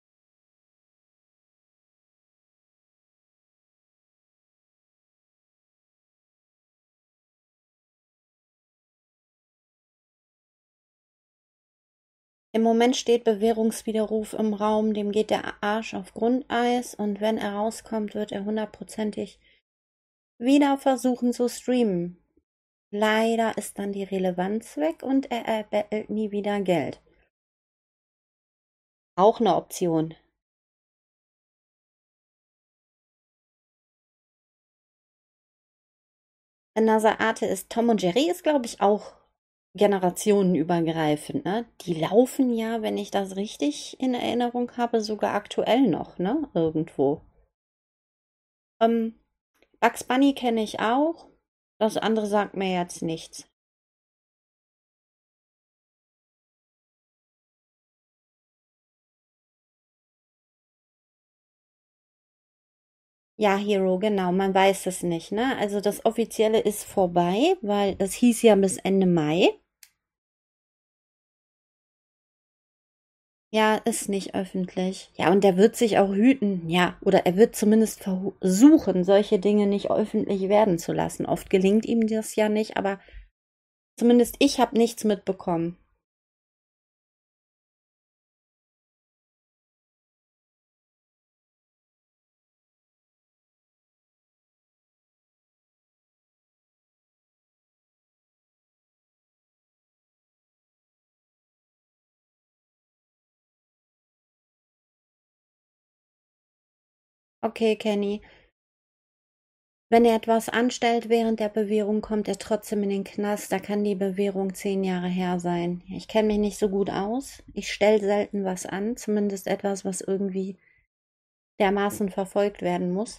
Im Moment steht Bewährungswiderruf im Raum, dem geht der Arsch auf Grundeis und wenn er rauskommt, wird er hundertprozentig wieder versuchen zu streamen. Leider ist dann die Relevanz weg und er erbettelt nie wieder Geld. Auch eine Option. Another Arte ist Tom und Jerry ist, glaube ich, auch generationenübergreifend, ne? Die laufen ja, wenn ich das richtig in Erinnerung habe, sogar aktuell noch, ne? Irgendwo. Ähm, Bugs Bunny kenne ich auch. Das andere sagt mir jetzt nichts. Ja, Hero, genau, man weiß es nicht, ne? Also das Offizielle ist vorbei, weil es hieß ja bis Ende Mai. Ja, ist nicht öffentlich. Ja, und der wird sich auch hüten, ja, oder er wird zumindest versuchen, solche Dinge nicht öffentlich werden zu lassen. Oft gelingt ihm das ja nicht, aber zumindest ich habe nichts mitbekommen. Okay, Kenny. Wenn er etwas anstellt während der Bewährung, kommt er trotzdem in den Knast. Da kann die Bewährung zehn Jahre her sein. Ich kenne mich nicht so gut aus. Ich stelle selten was an, zumindest etwas, was irgendwie dermaßen verfolgt werden muss.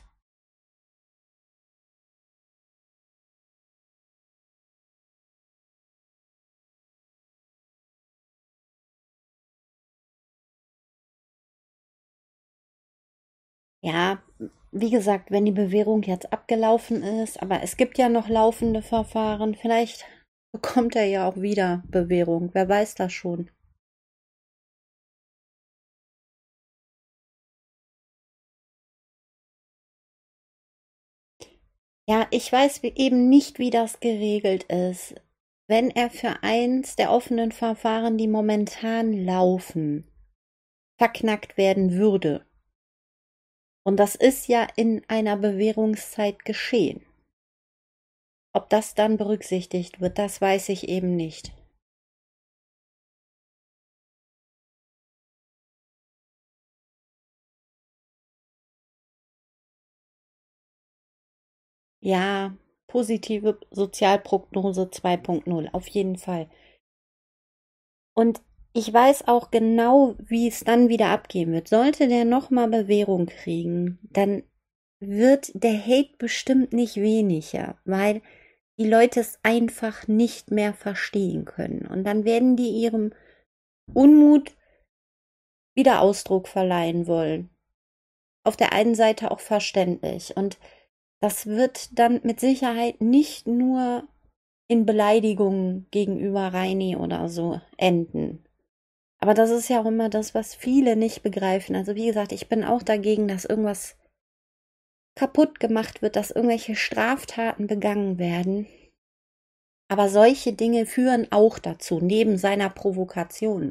Ja, wie gesagt, wenn die Bewährung jetzt abgelaufen ist, aber es gibt ja noch laufende Verfahren, vielleicht bekommt er ja auch wieder Bewährung. Wer weiß das schon. Ja, ich weiß wie- eben nicht, wie das geregelt ist. Wenn er für eins der offenen Verfahren, die momentan laufen, verknackt werden würde. Und das ist ja in einer Bewährungszeit geschehen. Ob das dann berücksichtigt wird, das weiß ich eben nicht. Ja, positive Sozialprognose zwei Punkt null, auf jeden Fall. Und ich weiß auch genau, wie es dann wieder abgehen wird. Sollte der nochmal Bewährung kriegen, dann wird der Hate bestimmt nicht weniger, weil die Leute es einfach nicht mehr verstehen können. Und dann werden die ihrem Unmut wieder Ausdruck verleihen wollen. Auf der einen Seite auch verständlich. Und das wird dann mit Sicherheit nicht nur in Beleidigungen gegenüber Reini oder so enden. Aber das ist ja auch immer das, was viele nicht begreifen. Also wie gesagt, ich bin auch dagegen, dass irgendwas kaputt gemacht wird, dass irgendwelche Straftaten begangen werden. Aber solche Dinge führen auch dazu, neben seiner Provokation.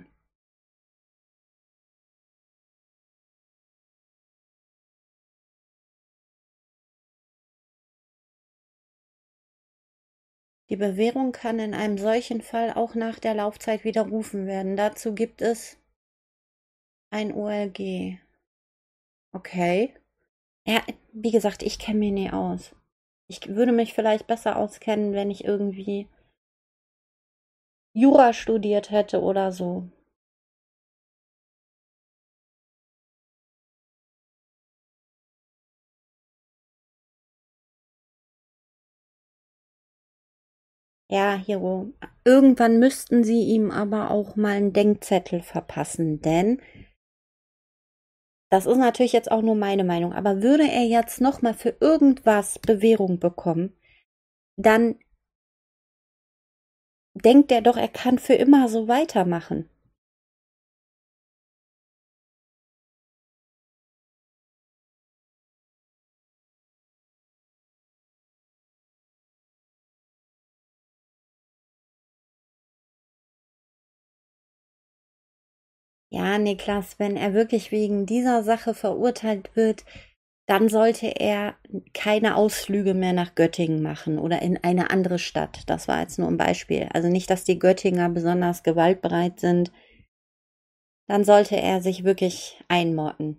Die Bewährung kann in einem solchen Fall auch nach der Laufzeit widerrufen werden. Dazu gibt es ein O L G. Okay. Ja, wie gesagt, ich kenne mich nie aus. Ich würde mich vielleicht besser auskennen, wenn ich irgendwie Jura studiert hätte oder so. Ja, Hiro, irgendwann müssten sie ihm aber auch mal einen Denkzettel verpassen, denn das ist natürlich jetzt auch nur meine Meinung, aber würde er jetzt nochmal für irgendwas Bewährung bekommen, dann denkt er doch, er kann für immer so weitermachen. Ja, Niklas, wenn er wirklich wegen dieser Sache verurteilt wird, dann sollte er keine Ausflüge mehr nach Göttingen machen oder in eine andere Stadt. Das war jetzt nur ein Beispiel. Also nicht, dass die Göttinger besonders gewaltbereit sind. Dann sollte er sich wirklich einmorten.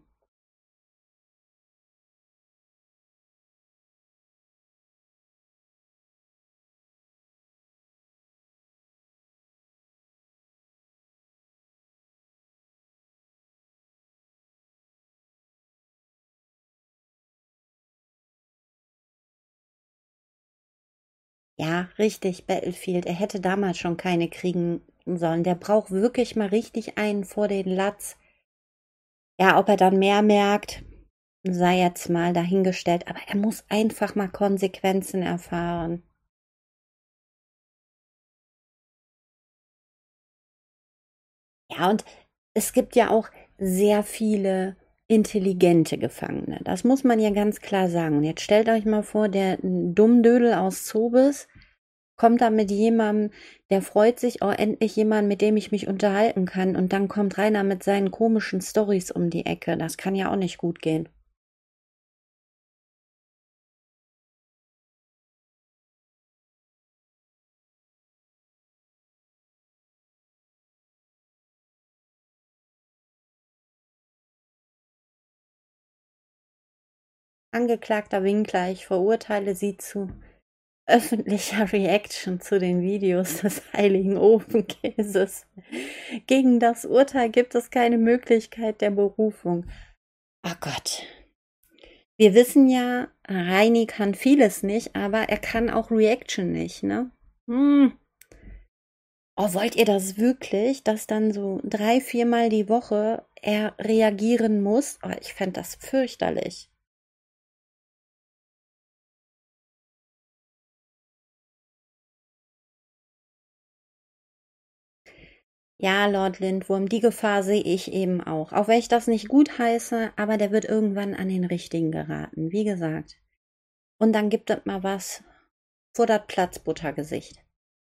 Ja, richtig, Battlefield. Er hätte damals schon keine kriegen sollen. Der braucht wirklich mal richtig einen vor den Latz. Ja, ob er dann mehr merkt, sei jetzt mal dahingestellt. Aber er muss einfach mal Konsequenzen erfahren. Ja, und es gibt ja auch sehr viele intelligente Gefangene. Das muss man ja ganz klar sagen. Und jetzt stellt euch mal vor, der Dummdödel aus Zobis kommt da mit jemandem, der freut sich, oh, endlich jemand, mit dem ich mich unterhalten kann. Und dann kommt Rainer mit seinen komischen Storys um die Ecke. Das kann ja auch nicht gut gehen. Angeklagter Winkler, ich verurteile Sie zu öffentlicher Reaction zu den Videos des heiligen Ofenkäses. Gegen das Urteil gibt es keine Möglichkeit der Berufung. Oh Gott. Wir wissen ja, Reini kann vieles nicht, aber er kann auch Reaction nicht, ne? Hm. Oh, wollt ihr das wirklich, dass dann so drei, viermal die Woche er reagieren muss? Oh, ich fände das fürchterlich. Ja, Lord Lindwurm, die Gefahr sehe ich eben auch. Auch wenn ich das nicht gut heiße, aber der wird irgendwann an den Richtigen geraten, wie gesagt. Und dann gibt es mal was vor das Platzbuttergesicht.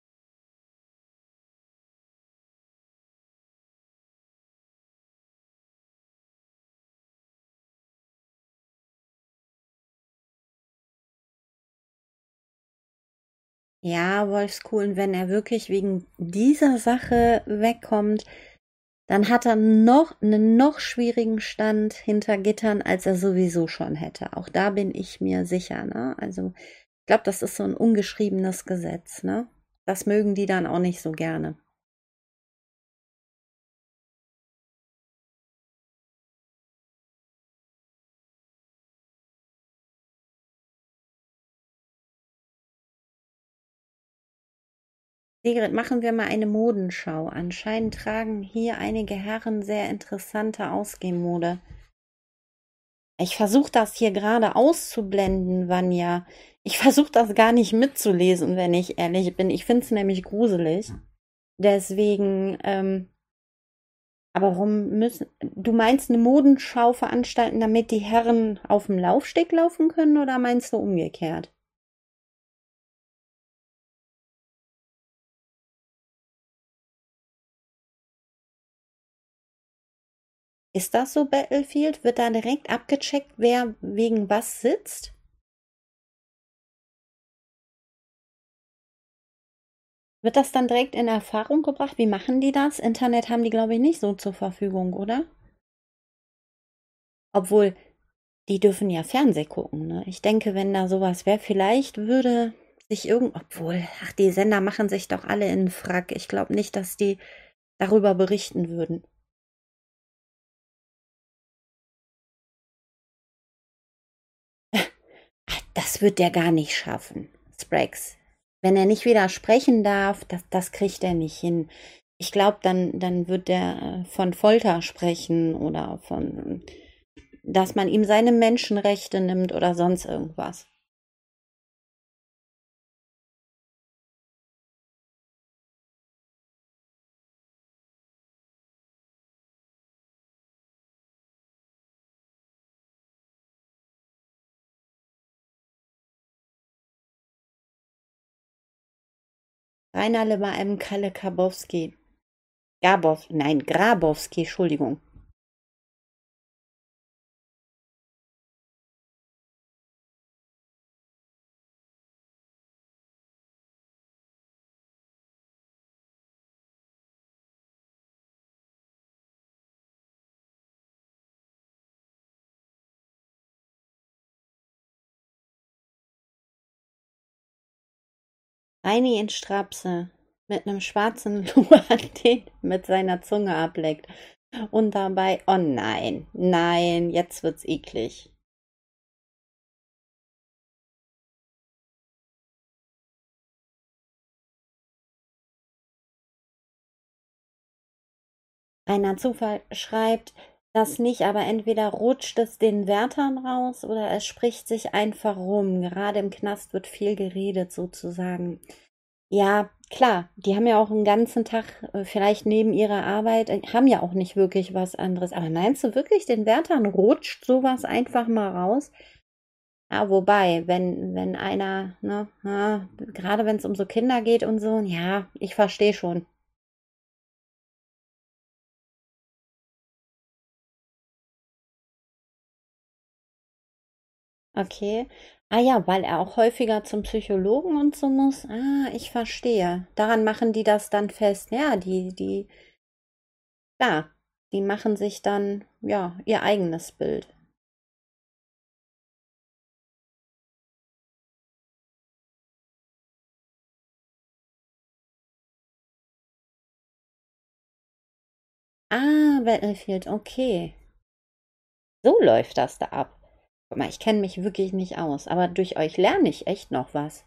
Ja, Wolfskuhlen, wenn er wirklich wegen dieser Sache wegkommt, dann hat er noch einen noch schwierigen Stand hinter Gittern, als er sowieso schon hätte. Auch da bin ich mir sicher, ne? Also, ich glaube, das ist so ein ungeschriebenes Gesetz, ne? Das mögen die dann auch nicht so gerne. Sigrid, machen wir mal eine Modenschau. Anscheinend tragen hier einige Herren sehr interessante Ausgehmode. Ich versuche das hier gerade auszublenden, Vanja. Ich versuche das gar nicht mitzulesen, wenn ich ehrlich bin. Ich finde es nämlich gruselig. Deswegen, ähm, aber warum müssen, du meinst eine Modenschau veranstalten, damit die Herren auf dem Laufsteg laufen können, oder meinst du umgekehrt? Ist das so, Battlefield? Wird da direkt abgecheckt, wer wegen was sitzt? Wird das dann direkt in Erfahrung gebracht? Wie machen die das? Internet haben die, glaube ich, nicht so zur Verfügung, oder? Obwohl, die dürfen ja Fernseh gucken, ne? Ich denke, wenn da sowas wäre, vielleicht würde sich irgend... Obwohl, ach, die Sender machen sich doch alle in Frack. Ich glaube nicht, dass die darüber berichten würden. Das wird der gar nicht schaffen, Sprags. Wenn er nicht widersprechen darf, das, das kriegt er nicht hin. Ich glaube, dann, dann wird er äh, von Folter sprechen oder von, dass man ihm seine Menschenrechte nimmt oder sonst irgendwas. Rainer bei einem Kalle Grabowski. Gabow, nein, Grabowski, Entschuldigung. Reini in Strapse mit einem schwarzen Luan den mit seiner Zunge ableckt. Und dabei, oh nein, nein, jetzt wird's eklig. Reiner Zufall schreibt das nicht, aber entweder rutscht es den Wärtern raus oder es spricht sich einfach rum. Gerade im Knast wird viel geredet, sozusagen. Ja, klar, die haben ja auch einen ganzen Tag, äh, vielleicht neben ihrer Arbeit, äh, haben ja auch nicht wirklich was anderes. Aber meinst du wirklich, den Wärtern rutscht sowas einfach mal raus? Ja, wobei, wenn, wenn einer, ne, ja, gerade wenn es um so Kinder geht und so, ja, ich verstehe schon. Okay. Ah ja, weil er auch häufiger zum Psychologen und so muss. Ah, ich verstehe. Daran machen die das dann fest. Ja, die, die, klar, die machen sich dann, ja, ihr eigenes Bild. Ah, Battlefield, okay. So läuft das da ab. Guck mal, ich kenne mich wirklich nicht aus, aber durch euch lerne ich echt noch was.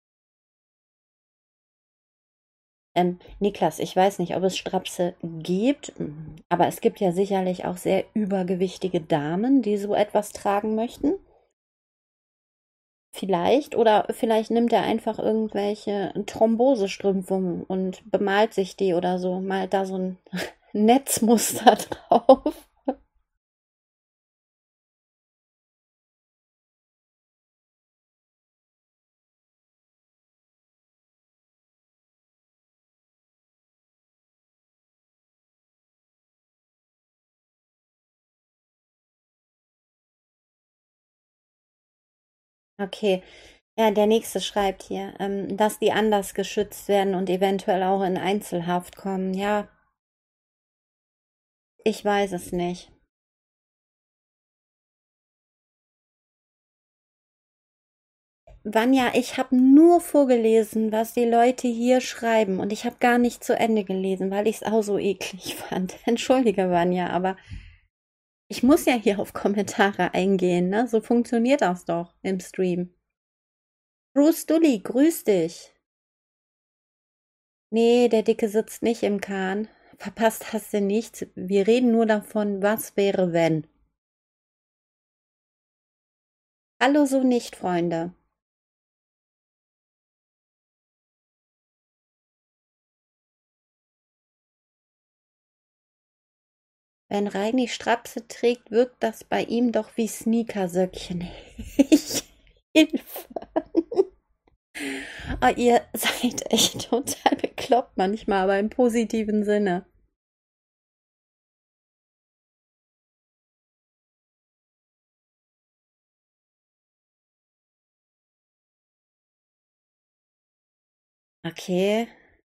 Ähm, Niklas, ich weiß nicht, ob es Strapse gibt, mm, aber es gibt ja sicherlich auch sehr übergewichtige Damen, die so etwas tragen möchten. Vielleicht, oder vielleicht nimmt er einfach irgendwelche Thrombosestrümpfe und bemalt sich die oder so, malt da so ein Netzmuster drauf. Okay, ja, der nächste schreibt hier, ähm, dass die anders geschützt werden und eventuell auch in Einzelhaft kommen. Ja, ich weiß es nicht. Vanja, ich habe nur vorgelesen, was die Leute hier schreiben und ich habe gar nicht zu Ende gelesen, weil ich es auch so eklig fand. Entschuldige, Vanja, aber ich muss ja hier auf Kommentare eingehen, ne? So funktioniert das doch im Stream. Bruce Dully, grüß dich. Nee, der Dicke sitzt nicht im Kahn. Verpasst hast du nichts. Wir reden nur davon, was wäre, wenn. Hallo, so nicht, Freunde. Wenn Reini Strapse trägt, wirkt das bei ihm doch wie Sneakersöckchen. Ich Hilfe. Ah, ihr seid echt total bekloppt manchmal, aber im positiven Sinne. Okay.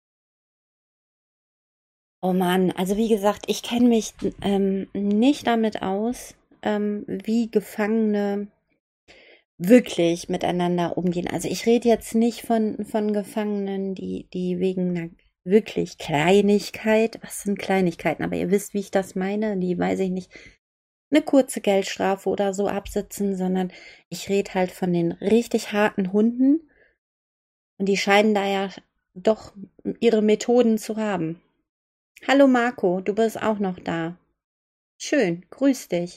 Oh Mann, also wie gesagt, ich kenne mich ähm, nicht damit aus, ähm, wie Gefangene wirklich miteinander umgehen. Also ich rede jetzt nicht von, von Gefangenen, die, die wegen einer wirklich Kleinigkeit, was sind Kleinigkeiten, aber ihr wisst, wie ich das meine, die weiß ich nicht, eine kurze Geldstrafe oder so absitzen, sondern ich rede halt von den richtig harten Hunden und die scheinen da ja doch ihre Methoden zu haben. Hallo Marco, du bist auch noch da. Schön, grüß dich.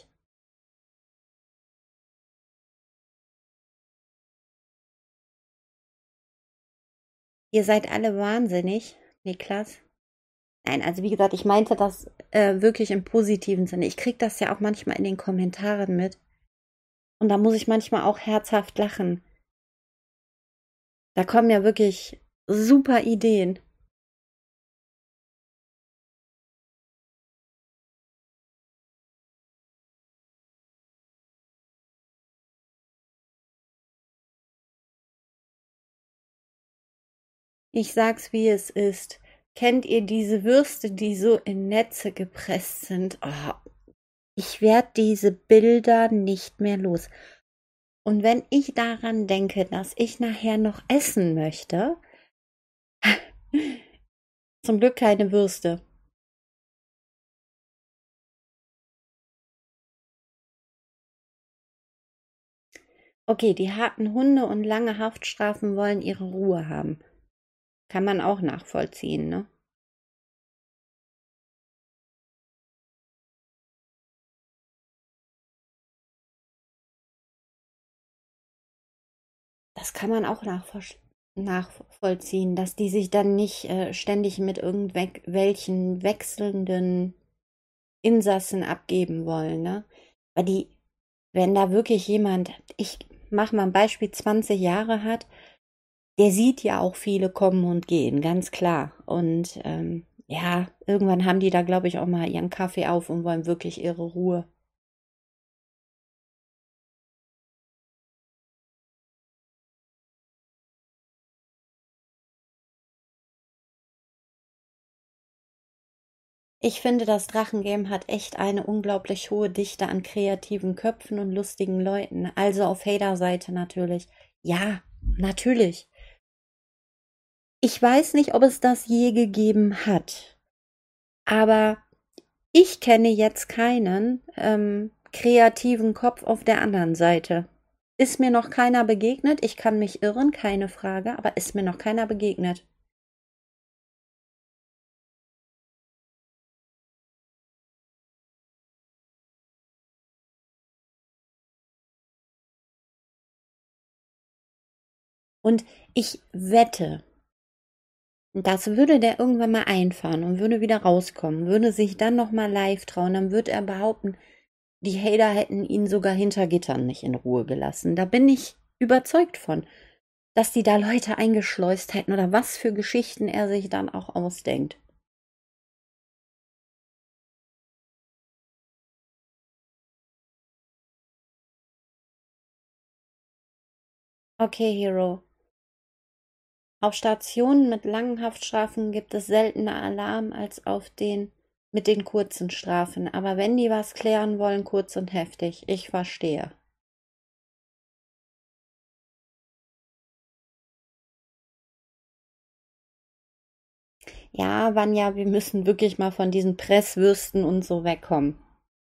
Ihr seid alle wahnsinnig, Niklas. Nein, also wie gesagt, ich meinte das äh, wirklich im positiven Sinne. Ich krieg das ja auch manchmal in den Kommentaren mit. Und da muss ich manchmal auch herzhaft lachen. Da kommen ja wirklich super Ideen. Ich sag's, wie es ist. Kennt ihr diese Würste, die so in Netze gepresst sind? Oh, ich werde diese Bilder nicht mehr los. Und wenn ich daran denke, dass ich nachher noch essen möchte, zum Glück keine Würste. Okay, die harten Hunde und lange Haftstrafen wollen ihre Ruhe haben. Kann man auch nachvollziehen, ne? Das kann man auch nachvoll- nachvollziehen, dass die sich dann nicht äh, ständig mit irgendwelchen wechselnden Insassen abgeben wollen, ne? Weil die, wenn da wirklich jemand, ich mach mal ein Beispiel, zwanzig Jahre hat, der sieht ja auch viele kommen und gehen, ganz klar. Und ähm, ja, irgendwann haben die da, glaube ich, auch mal ihren Kaffee auf und wollen wirklich ihre Ruhe. Ich finde, das Drachengame hat echt eine unglaublich hohe Dichte an kreativen Köpfen und lustigen Leuten. Also auf Hater-Seite natürlich. Ja, natürlich. Ich weiß nicht, ob es das je gegeben hat, aber ich kenne jetzt keinen ähm, kreativen Kopf auf der anderen Seite. Ist mir noch keiner begegnet. Ich kann mich irren, keine Frage, aber ist mir noch keiner begegnet. Und ich wette, das würde der irgendwann mal einfahren und würde wieder rauskommen, würde sich dann noch mal live trauen, dann würde er behaupten, die Hater hätten ihn sogar hinter Gittern nicht in Ruhe gelassen. Da bin ich überzeugt von, dass die da Leute eingeschleust hätten oder was für Geschichten er sich dann auch ausdenkt. Okay, Hero. Auf Stationen mit langen Haftstrafen gibt es seltener Alarm als auf den mit den kurzen Strafen. Aber wenn die was klären wollen, kurz und heftig. Ich verstehe. Ja, Vanja, wir müssen wirklich mal von diesen Presswürsten und so wegkommen.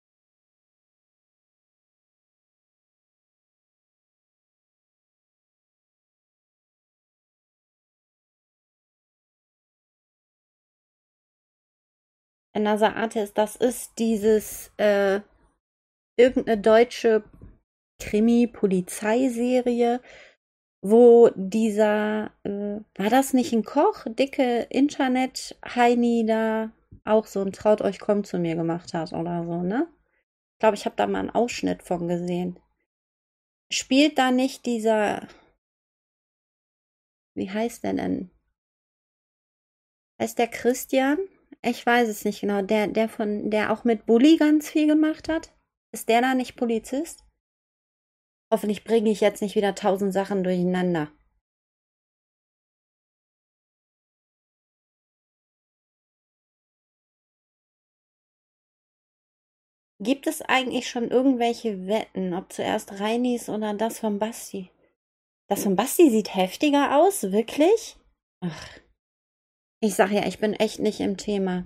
Another Artist, das ist dieses, äh, irgendeine deutsche Krimi-Polizeiserie, wo dieser, äh, war das nicht ein Koch, dicke Internet-Heini da auch so ein Traut euch kommt zu mir gemacht hat oder so, ne? Ich glaube, ich habe da mal einen Ausschnitt von gesehen. Spielt da nicht dieser, wie heißt der denn? Heißt der Christian? Ich weiß es nicht genau. Der, der von, der auch mit Bully ganz viel gemacht hat? Ist der da nicht Polizist? Hoffentlich bringe ich jetzt nicht wieder tausend Sachen durcheinander. Gibt es eigentlich schon irgendwelche Wetten, ob zuerst Reinis oder das von Basti? Das von Basti sieht heftiger aus, wirklich? Ach, ich sag ja, ich bin echt nicht im Thema.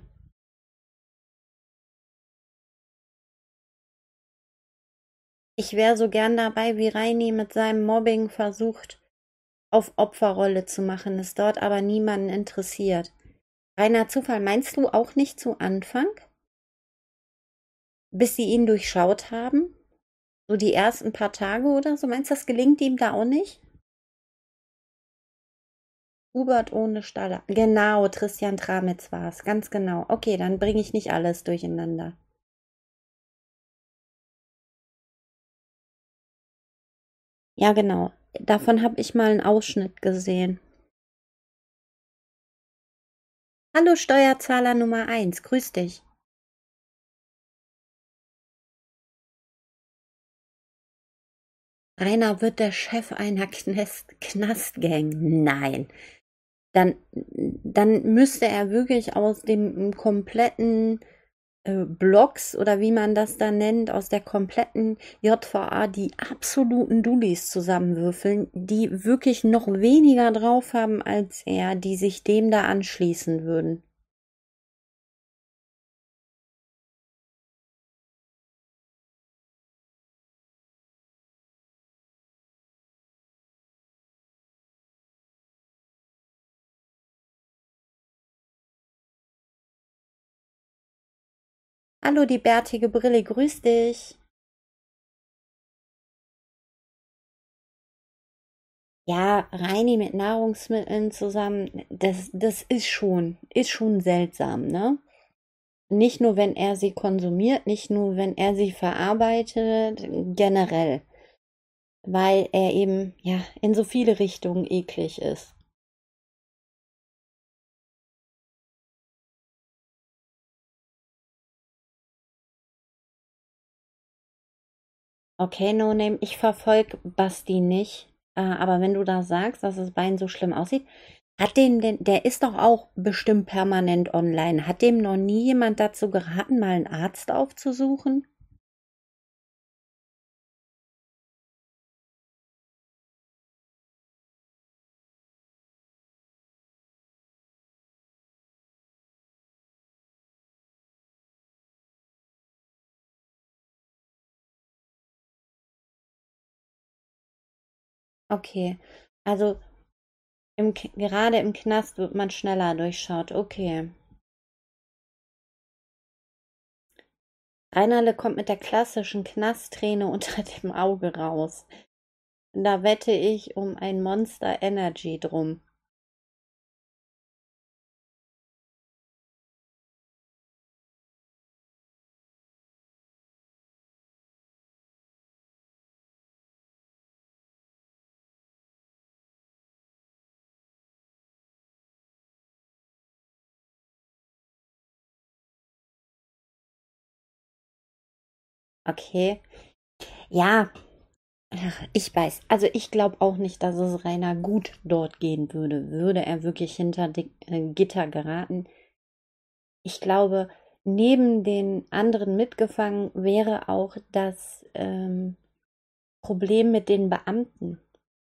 Ich wäre so gern dabei, wie Reini mit seinem Mobbing versucht, auf Opferrolle zu machen, es dort aber niemanden interessiert. Reiner Zufall, meinst du auch nicht zu Anfang, bis sie ihn durchschaut haben? So die ersten paar Tage oder so? Meinst du, das gelingt ihm da auch nicht? Hubert ohne Staller. Genau, Christian Tramitz war es. Ganz genau. Okay, dann bringe ich nicht alles durcheinander. Ja, genau. Davon habe ich mal einen Ausschnitt gesehen. Hallo Steuerzahler Nummer eins, grüß dich. Rainer wird der Chef einer Knast Knastgang. Nein. Dann, dann müsste er wirklich aus dem kompletten äh, Blocks oder wie man das da nennt, aus der kompletten J V A die absoluten Dullis zusammenwürfeln, die wirklich noch weniger drauf haben als er, die sich dem da anschließen würden. Hallo, die bärtige Brille, grüß dich. Ja, Reini mit Nahrungsmitteln zusammen, das, das ist schon, ist schon seltsam, ne? Nicht nur, wenn er sie konsumiert, nicht nur, wenn er sie verarbeitet, generell, weil er eben, ja, in so viele Richtungen eklig ist. Okay, No Name, ich verfolge Basti nicht, äh, aber wenn du da sagst, dass es bei ihm so schlimm aussieht, hat den denn, der ist doch auch bestimmt permanent online. Hat dem noch nie jemand dazu geraten, mal einen Arzt aufzusuchen? Okay, also im, K- gerade im Knast wird man schneller durchschaut. Okay. Reinerle kommt mit der klassischen Knastträne unter dem Auge raus. Da wette ich um ein Monster Energy drum. Okay. Ja, ach, ich weiß. Also ich glaube auch nicht, dass es Rainer gut dort gehen würde. Würde er wirklich hinter die, äh, Gitter geraten. Ich glaube, neben den anderen mitgefangen wäre auch das ähm, Problem mit den Beamten.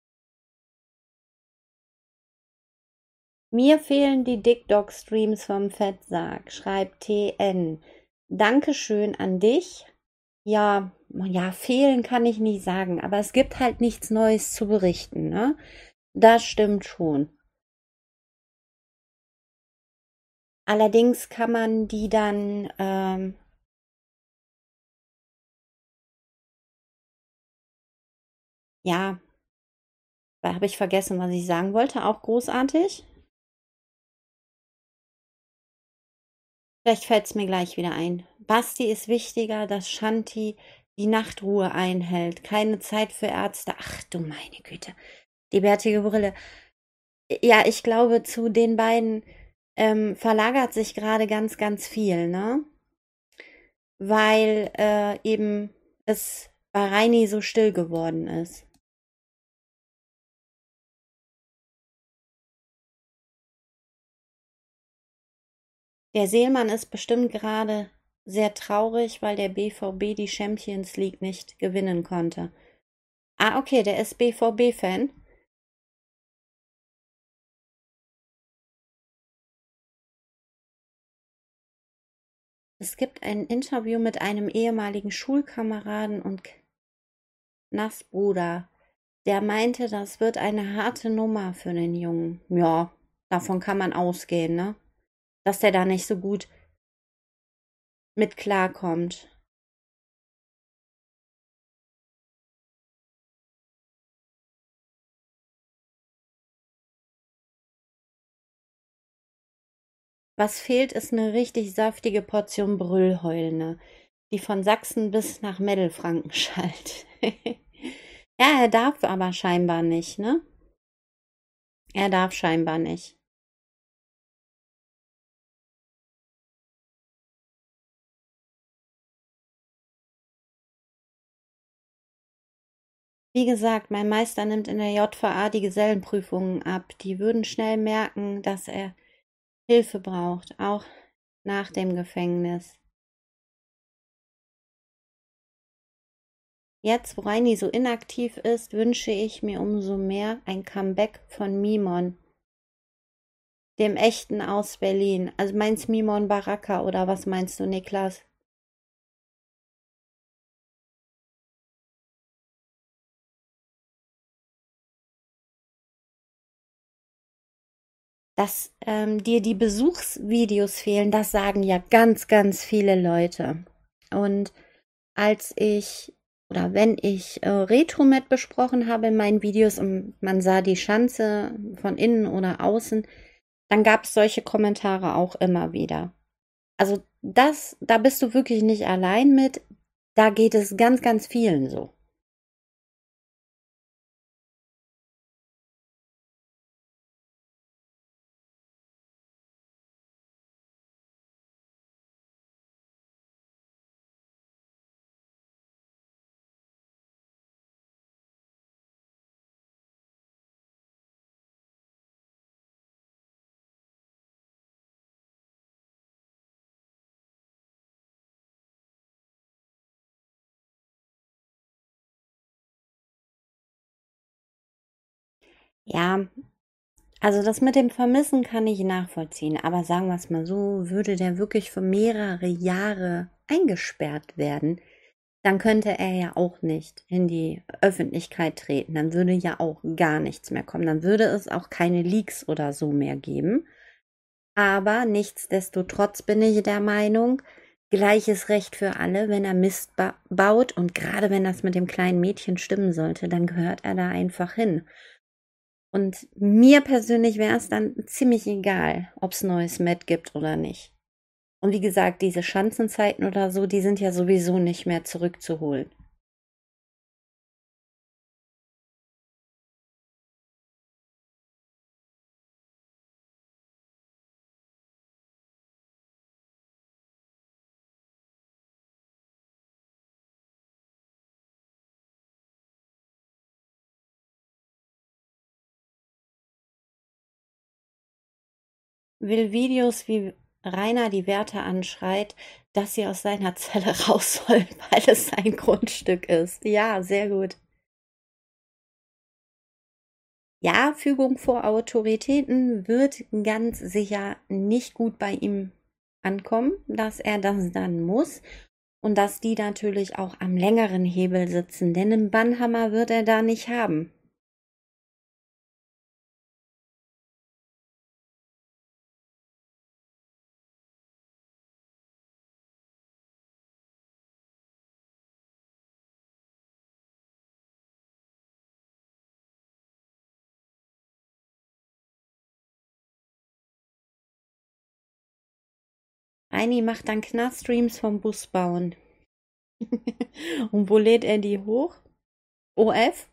Mir fehlen die Dick Dog Streams vom Fettsack, schreibt T N. Dankeschön an dich. Ja, ja, fehlen kann ich nicht sagen, aber es gibt halt nichts Neues zu berichten, ne? Das stimmt schon. Allerdings kann man die dann, ähm, ja, da habe ich vergessen, was ich sagen wollte, auch großartig. Vielleicht fällt es mir gleich wieder ein. Basti ist wichtiger, dass Shanti die Nachtruhe einhält. Keine Zeit für Ärzte. Ach du meine Güte. Die bärtige Brille. Ja, ich glaube, zu den beiden ähm, verlagert sich gerade ganz, ganz viel, ne? Weil äh, eben es bei Reini so still geworden ist. Der Seelmann ist bestimmt gerade sehr traurig, weil der B V B die Champions League nicht gewinnen konnte. Ah, okay, der ist B V B-Fan. Es gibt ein Interview mit einem ehemaligen Schulkameraden und Nassbruder, der meinte, das wird eine harte Nummer für den Jungen. Ja, davon kann man ausgehen, ne? Dass der da nicht so gut mit klarkommt. Was fehlt, ist eine richtig saftige Portion Brüllheulne, die von Sachsen bis nach Mittelfranken schallt. Ja, er darf aber scheinbar nicht, ne? Er darf scheinbar nicht. Wie gesagt, mein Meister nimmt in der J V A die Gesellenprüfungen ab. Die würden schnell merken, dass er Hilfe braucht, auch nach dem Gefängnis. Jetzt, wo Reini so inaktiv ist, wünsche ich mir umso mehr ein Comeback von Mimon, dem Echten aus Berlin. Also meinst Mimon Baraka oder was meinst du, Niklas? Dass ähm, dir die Besuchsvideos fehlen, das sagen ja ganz, ganz viele Leute. Und als ich oder wenn ich äh, Retromed besprochen habe in meinen Videos und man sah die Schanze von innen oder außen, dann gab es solche Kommentare auch immer wieder. Also das, da bist du wirklich nicht allein mit. Da geht es ganz, ganz vielen so. Ja, also das mit dem Vermissen kann ich nachvollziehen, aber sagen wir es mal so, würde der wirklich für mehrere Jahre eingesperrt werden, dann könnte er ja auch nicht in die Öffentlichkeit treten. Dann würde ja auch gar nichts mehr kommen. Dann würde es auch keine Leaks oder so mehr geben. Aber nichtsdestotrotz bin ich der Meinung, gleiches Recht für alle. Wenn er Mist ba baut und gerade wenn das mit dem kleinen Mädchen stimmen sollte, dann gehört er da einfach hin. Und mir persönlich wäre es dann ziemlich egal, ob es neues Met gibt oder nicht. Und wie gesagt, diese Schanzenzeiten oder so, die sind ja sowieso nicht mehr zurückzuholen. Will Videos, wie Rainer die Wärter anschreit, dass sie aus seiner Zelle raus soll, weil es sein Grundstück ist. Ja, sehr gut. Ja, Fügung vor Autoritäten wird ganz sicher nicht gut bei ihm ankommen, dass er das dann muss und dass die natürlich auch am längeren Hebel sitzen, denn einen Bannhammer wird er da nicht haben. Reini macht dann Knaststreams vom Bus bauen. Und wo lädt er die hoch? O F?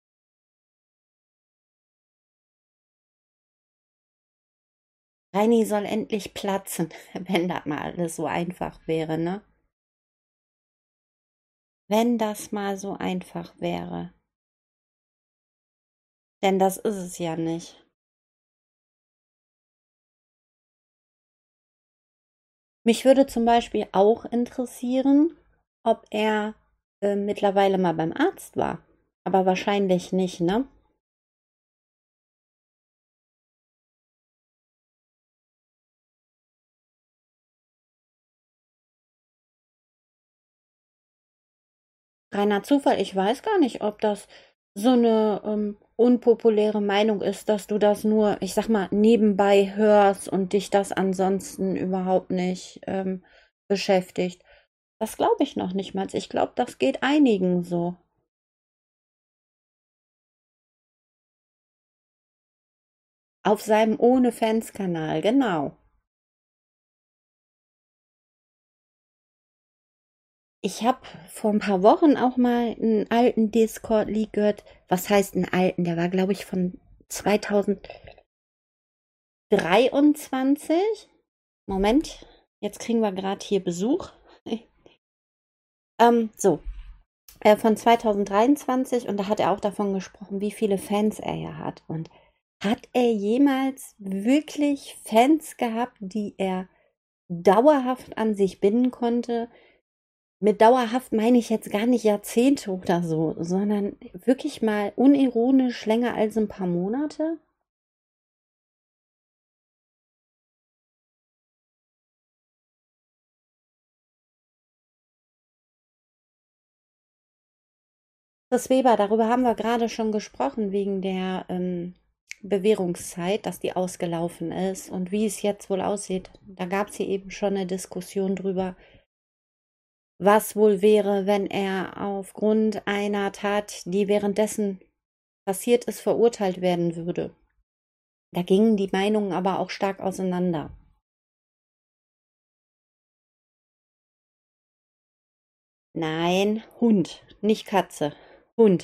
Reini soll endlich platzen, wenn das mal alles so einfach wäre, ne? Wenn das mal so einfach wäre. Denn das ist es ja nicht. Mich würde zum Beispiel auch interessieren, ob er äh, mittlerweile mal beim Arzt war. Aber wahrscheinlich nicht, ne? Reiner Zufall. Ich weiß gar nicht, ob das so eine ähm, unpopuläre Meinung ist, dass du das nur, ich sag mal, nebenbei hörst und dich das ansonsten überhaupt nicht ähm, beschäftigt. Das glaube ich noch nicht mal. Ich glaube, das geht einigen so. Auf seinem Ohne-Fans-Kanal, genau. Ich habe vor ein paar Wochen auch mal einen alten Discord-Leak gehört. Was heißt einen alten? Der war, glaube ich, von zweitausenddreiundzwanzig. Moment, jetzt kriegen wir gerade hier Besuch. ähm, so, äh, von zweitausenddreiundzwanzig, und da hat er auch davon gesprochen, wie viele Fans er ja hat. Und hat er jemals wirklich Fans gehabt, die er dauerhaft an sich binden konnte? Mit dauerhaft meine ich jetzt gar nicht Jahrzehnte oder so, sondern wirklich mal unironisch länger als ein paar Monate. Chris Weber, darüber haben wir gerade schon gesprochen, wegen der ähm, Bewährungszeit, dass die ausgelaufen ist und wie es jetzt wohl aussieht. Da gab es hier eben schon eine Diskussion drüber, was wohl wäre, wenn er aufgrund einer Tat, die währenddessen passiert ist, verurteilt werden würde. Da gingen die Meinungen aber auch stark auseinander. Nein, Hund, nicht Katze. Hund.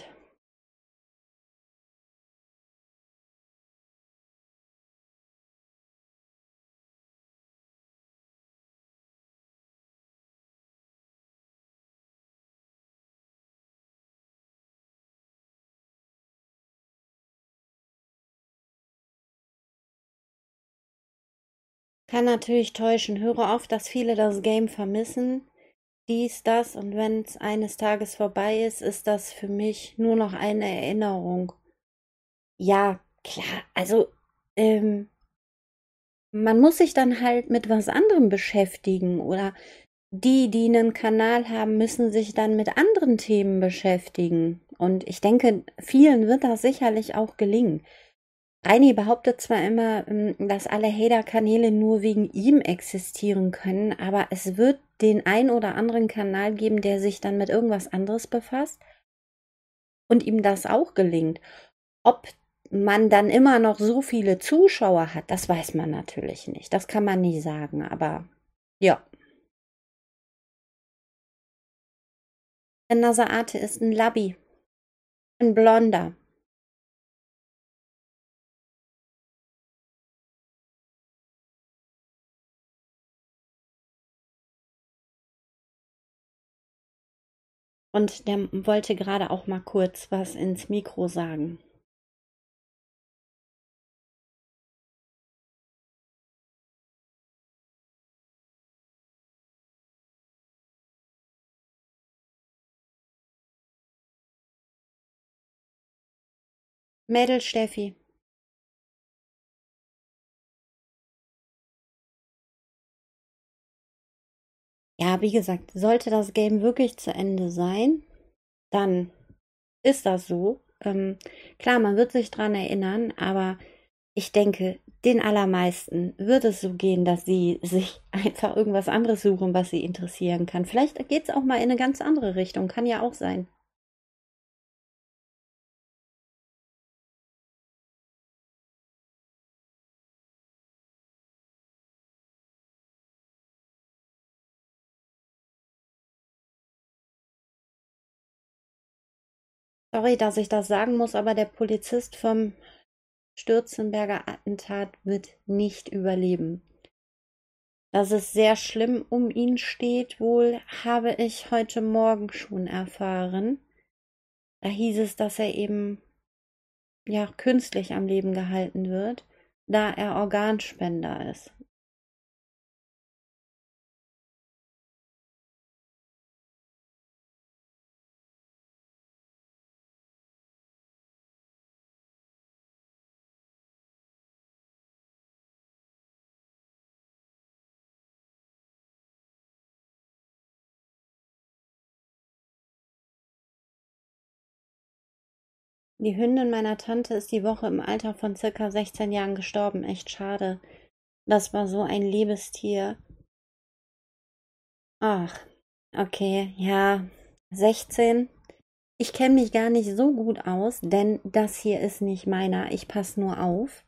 Kann natürlich täuschen. Höre auf, dass viele das Game vermissen. Dies, das, und wenn es eines Tages vorbei ist, ist das für mich nur noch eine Erinnerung. Ja, klar, also ähm, man muss sich dann halt mit was anderem beschäftigen, oder die, die einen Kanal haben, müssen sich dann mit anderen Themen beschäftigen. Und ich denke, vielen wird das sicherlich auch gelingen. Reini behauptet zwar immer, ähm, dass alle Hater-Kanäle nur wegen ihm existieren können, aber es wird den ein oder anderen Kanal geben, der sich dann mit irgendwas anderes befasst und ihm das auch gelingt. Ob man dann immer noch so viele Zuschauer hat, das weiß man natürlich nicht. Das kann man nie sagen, aber ja. Another Arte ist ein Labby, ein Blonder. Und der wollte gerade auch mal kurz was ins Mikro sagen. Mädel Steffi. Ja, wie gesagt, sollte das Game wirklich zu Ende sein, dann ist das so. Ähm, klar, man wird sich dran erinnern, aber ich denke, den allermeisten wird es so gehen, dass sie sich einfach irgendwas anderes suchen, was sie interessieren kann. Vielleicht geht es auch mal in eine ganz andere Richtung, kann ja auch sein. Sorry, dass ich das sagen muss, aber der Polizist vom Stürzenberger Attentat wird nicht überleben. Dass es sehr schlimm um ihn steht, wohl habe ich heute Morgen schon erfahren. Da hieß es, dass er eben ja künstlich am Leben gehalten wird, da er Organspender ist. Die Hündin meiner Tante ist die Woche im Alter von circa sechzehn Jahren gestorben. Echt schade. Das war so ein liebes Tier. Ach, okay, ja, sechzehn. Ich kenne mich gar nicht so gut aus, denn das hier ist nicht meiner. Ich passe nur auf.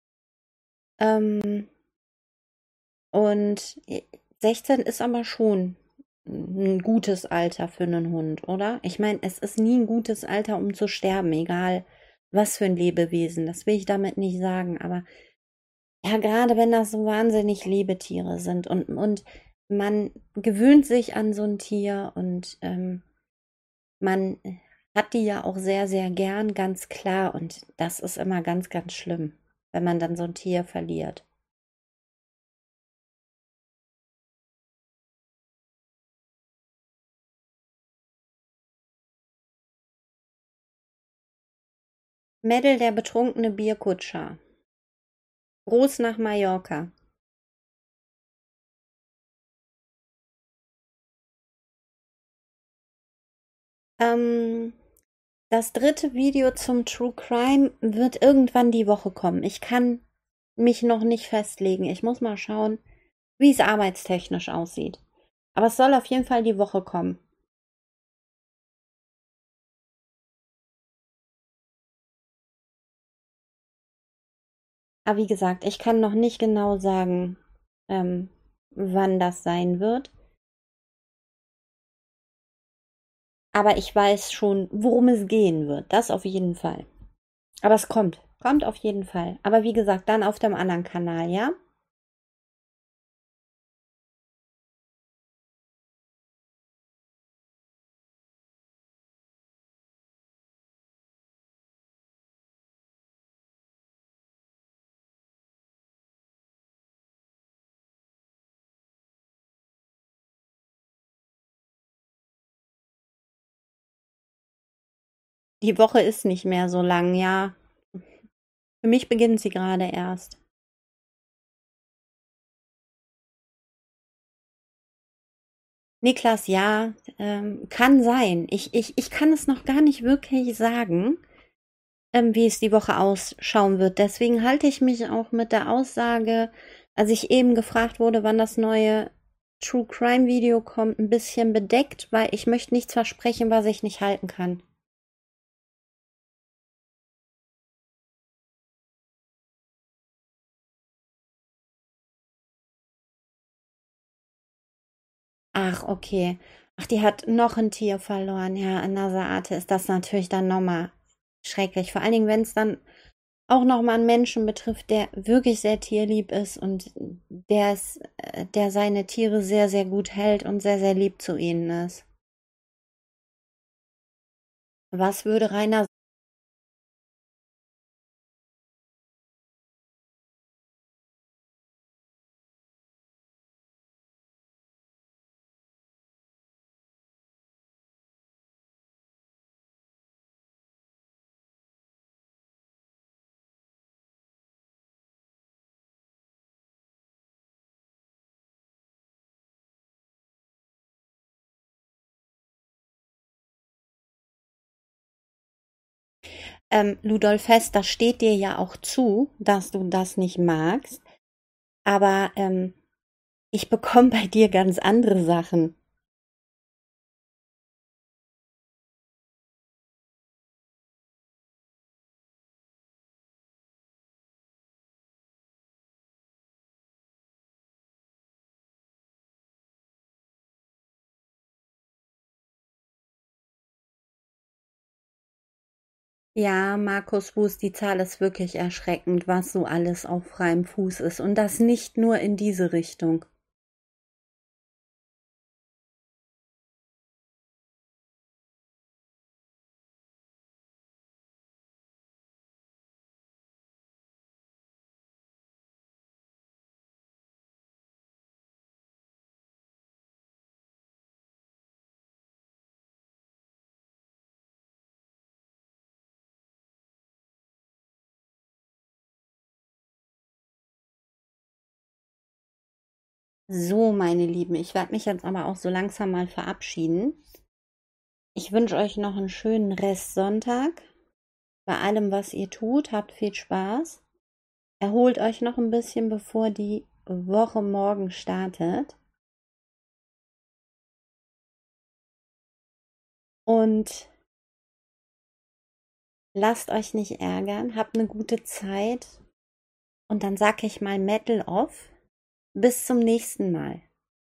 Ähm, und sechzehn ist aber schon ein gutes Alter für einen Hund, oder? Ich meine, es ist nie ein gutes Alter, um zu sterben, egal was für ein Lebewesen. Das will ich damit nicht sagen, aber ja, gerade wenn das so wahnsinnig liebe Tiere sind und, und man gewöhnt sich an so ein Tier und ähm, man hat die ja auch sehr, sehr gern, ganz klar. Und das ist immer ganz, ganz schlimm, wenn man dann so ein Tier verliert. Mädel der betrunkene Bierkutscher. Groß nach Mallorca. Ähm, Das dritte Video zum True Crime wird irgendwann die Woche kommen. Ich kann mich noch nicht festlegen. Ich muss mal schauen, wie es arbeitstechnisch aussieht. Aber es soll auf jeden Fall die Woche kommen. Aber wie gesagt, ich kann noch nicht genau sagen, ähm, wann das sein wird. Aber ich weiß schon, worum es gehen wird. Das auf jeden Fall. Aber es kommt. Kommt auf jeden Fall. Aber wie gesagt, dann auf dem anderen Kanal, ja? Die Woche ist nicht mehr so lang, ja. Für mich beginnt sie gerade erst. Niklas, ja, ähm, kann sein. Ich, ich, ich kann es noch gar nicht wirklich sagen, ähm, wie es die Woche ausschauen wird. Deswegen halte ich mich auch mit der Aussage, als ich eben gefragt wurde, wann das neue True Crime Video kommt, ein bisschen bedeckt, weil ich möchte nichts versprechen, was ich nicht halten kann. Ach, okay. Ach, die hat noch ein Tier verloren. Ja, an Nassearte ist das natürlich dann nochmal schrecklich. Vor allen Dingen, wenn es dann auch nochmal einen Menschen betrifft, der wirklich sehr tierlieb ist und der, es, äh, der seine Tiere sehr, sehr gut hält und sehr, sehr lieb zu ihnen ist. Was würde Rainer. Ähm, Ludolf Hess, das steht dir ja auch zu, dass du das nicht magst, aber ähm, ich bekomme bei dir ganz andere Sachen. Ja, Markus Fuß, die Zahl ist wirklich erschreckend, was so alles auf freiem Fuß ist. Und das nicht nur in diese Richtung. So, meine Lieben, ich werde mich jetzt aber auch so langsam mal verabschieden. Ich wünsche euch noch einen schönen Restsonntag bei allem, was ihr tut. Habt viel Spaß. Erholt euch noch ein bisschen, bevor die Woche morgen startet. Und lasst euch nicht ärgern. Habt eine gute Zeit. Und dann sag ich mal Metal off. Bis zum nächsten Mal.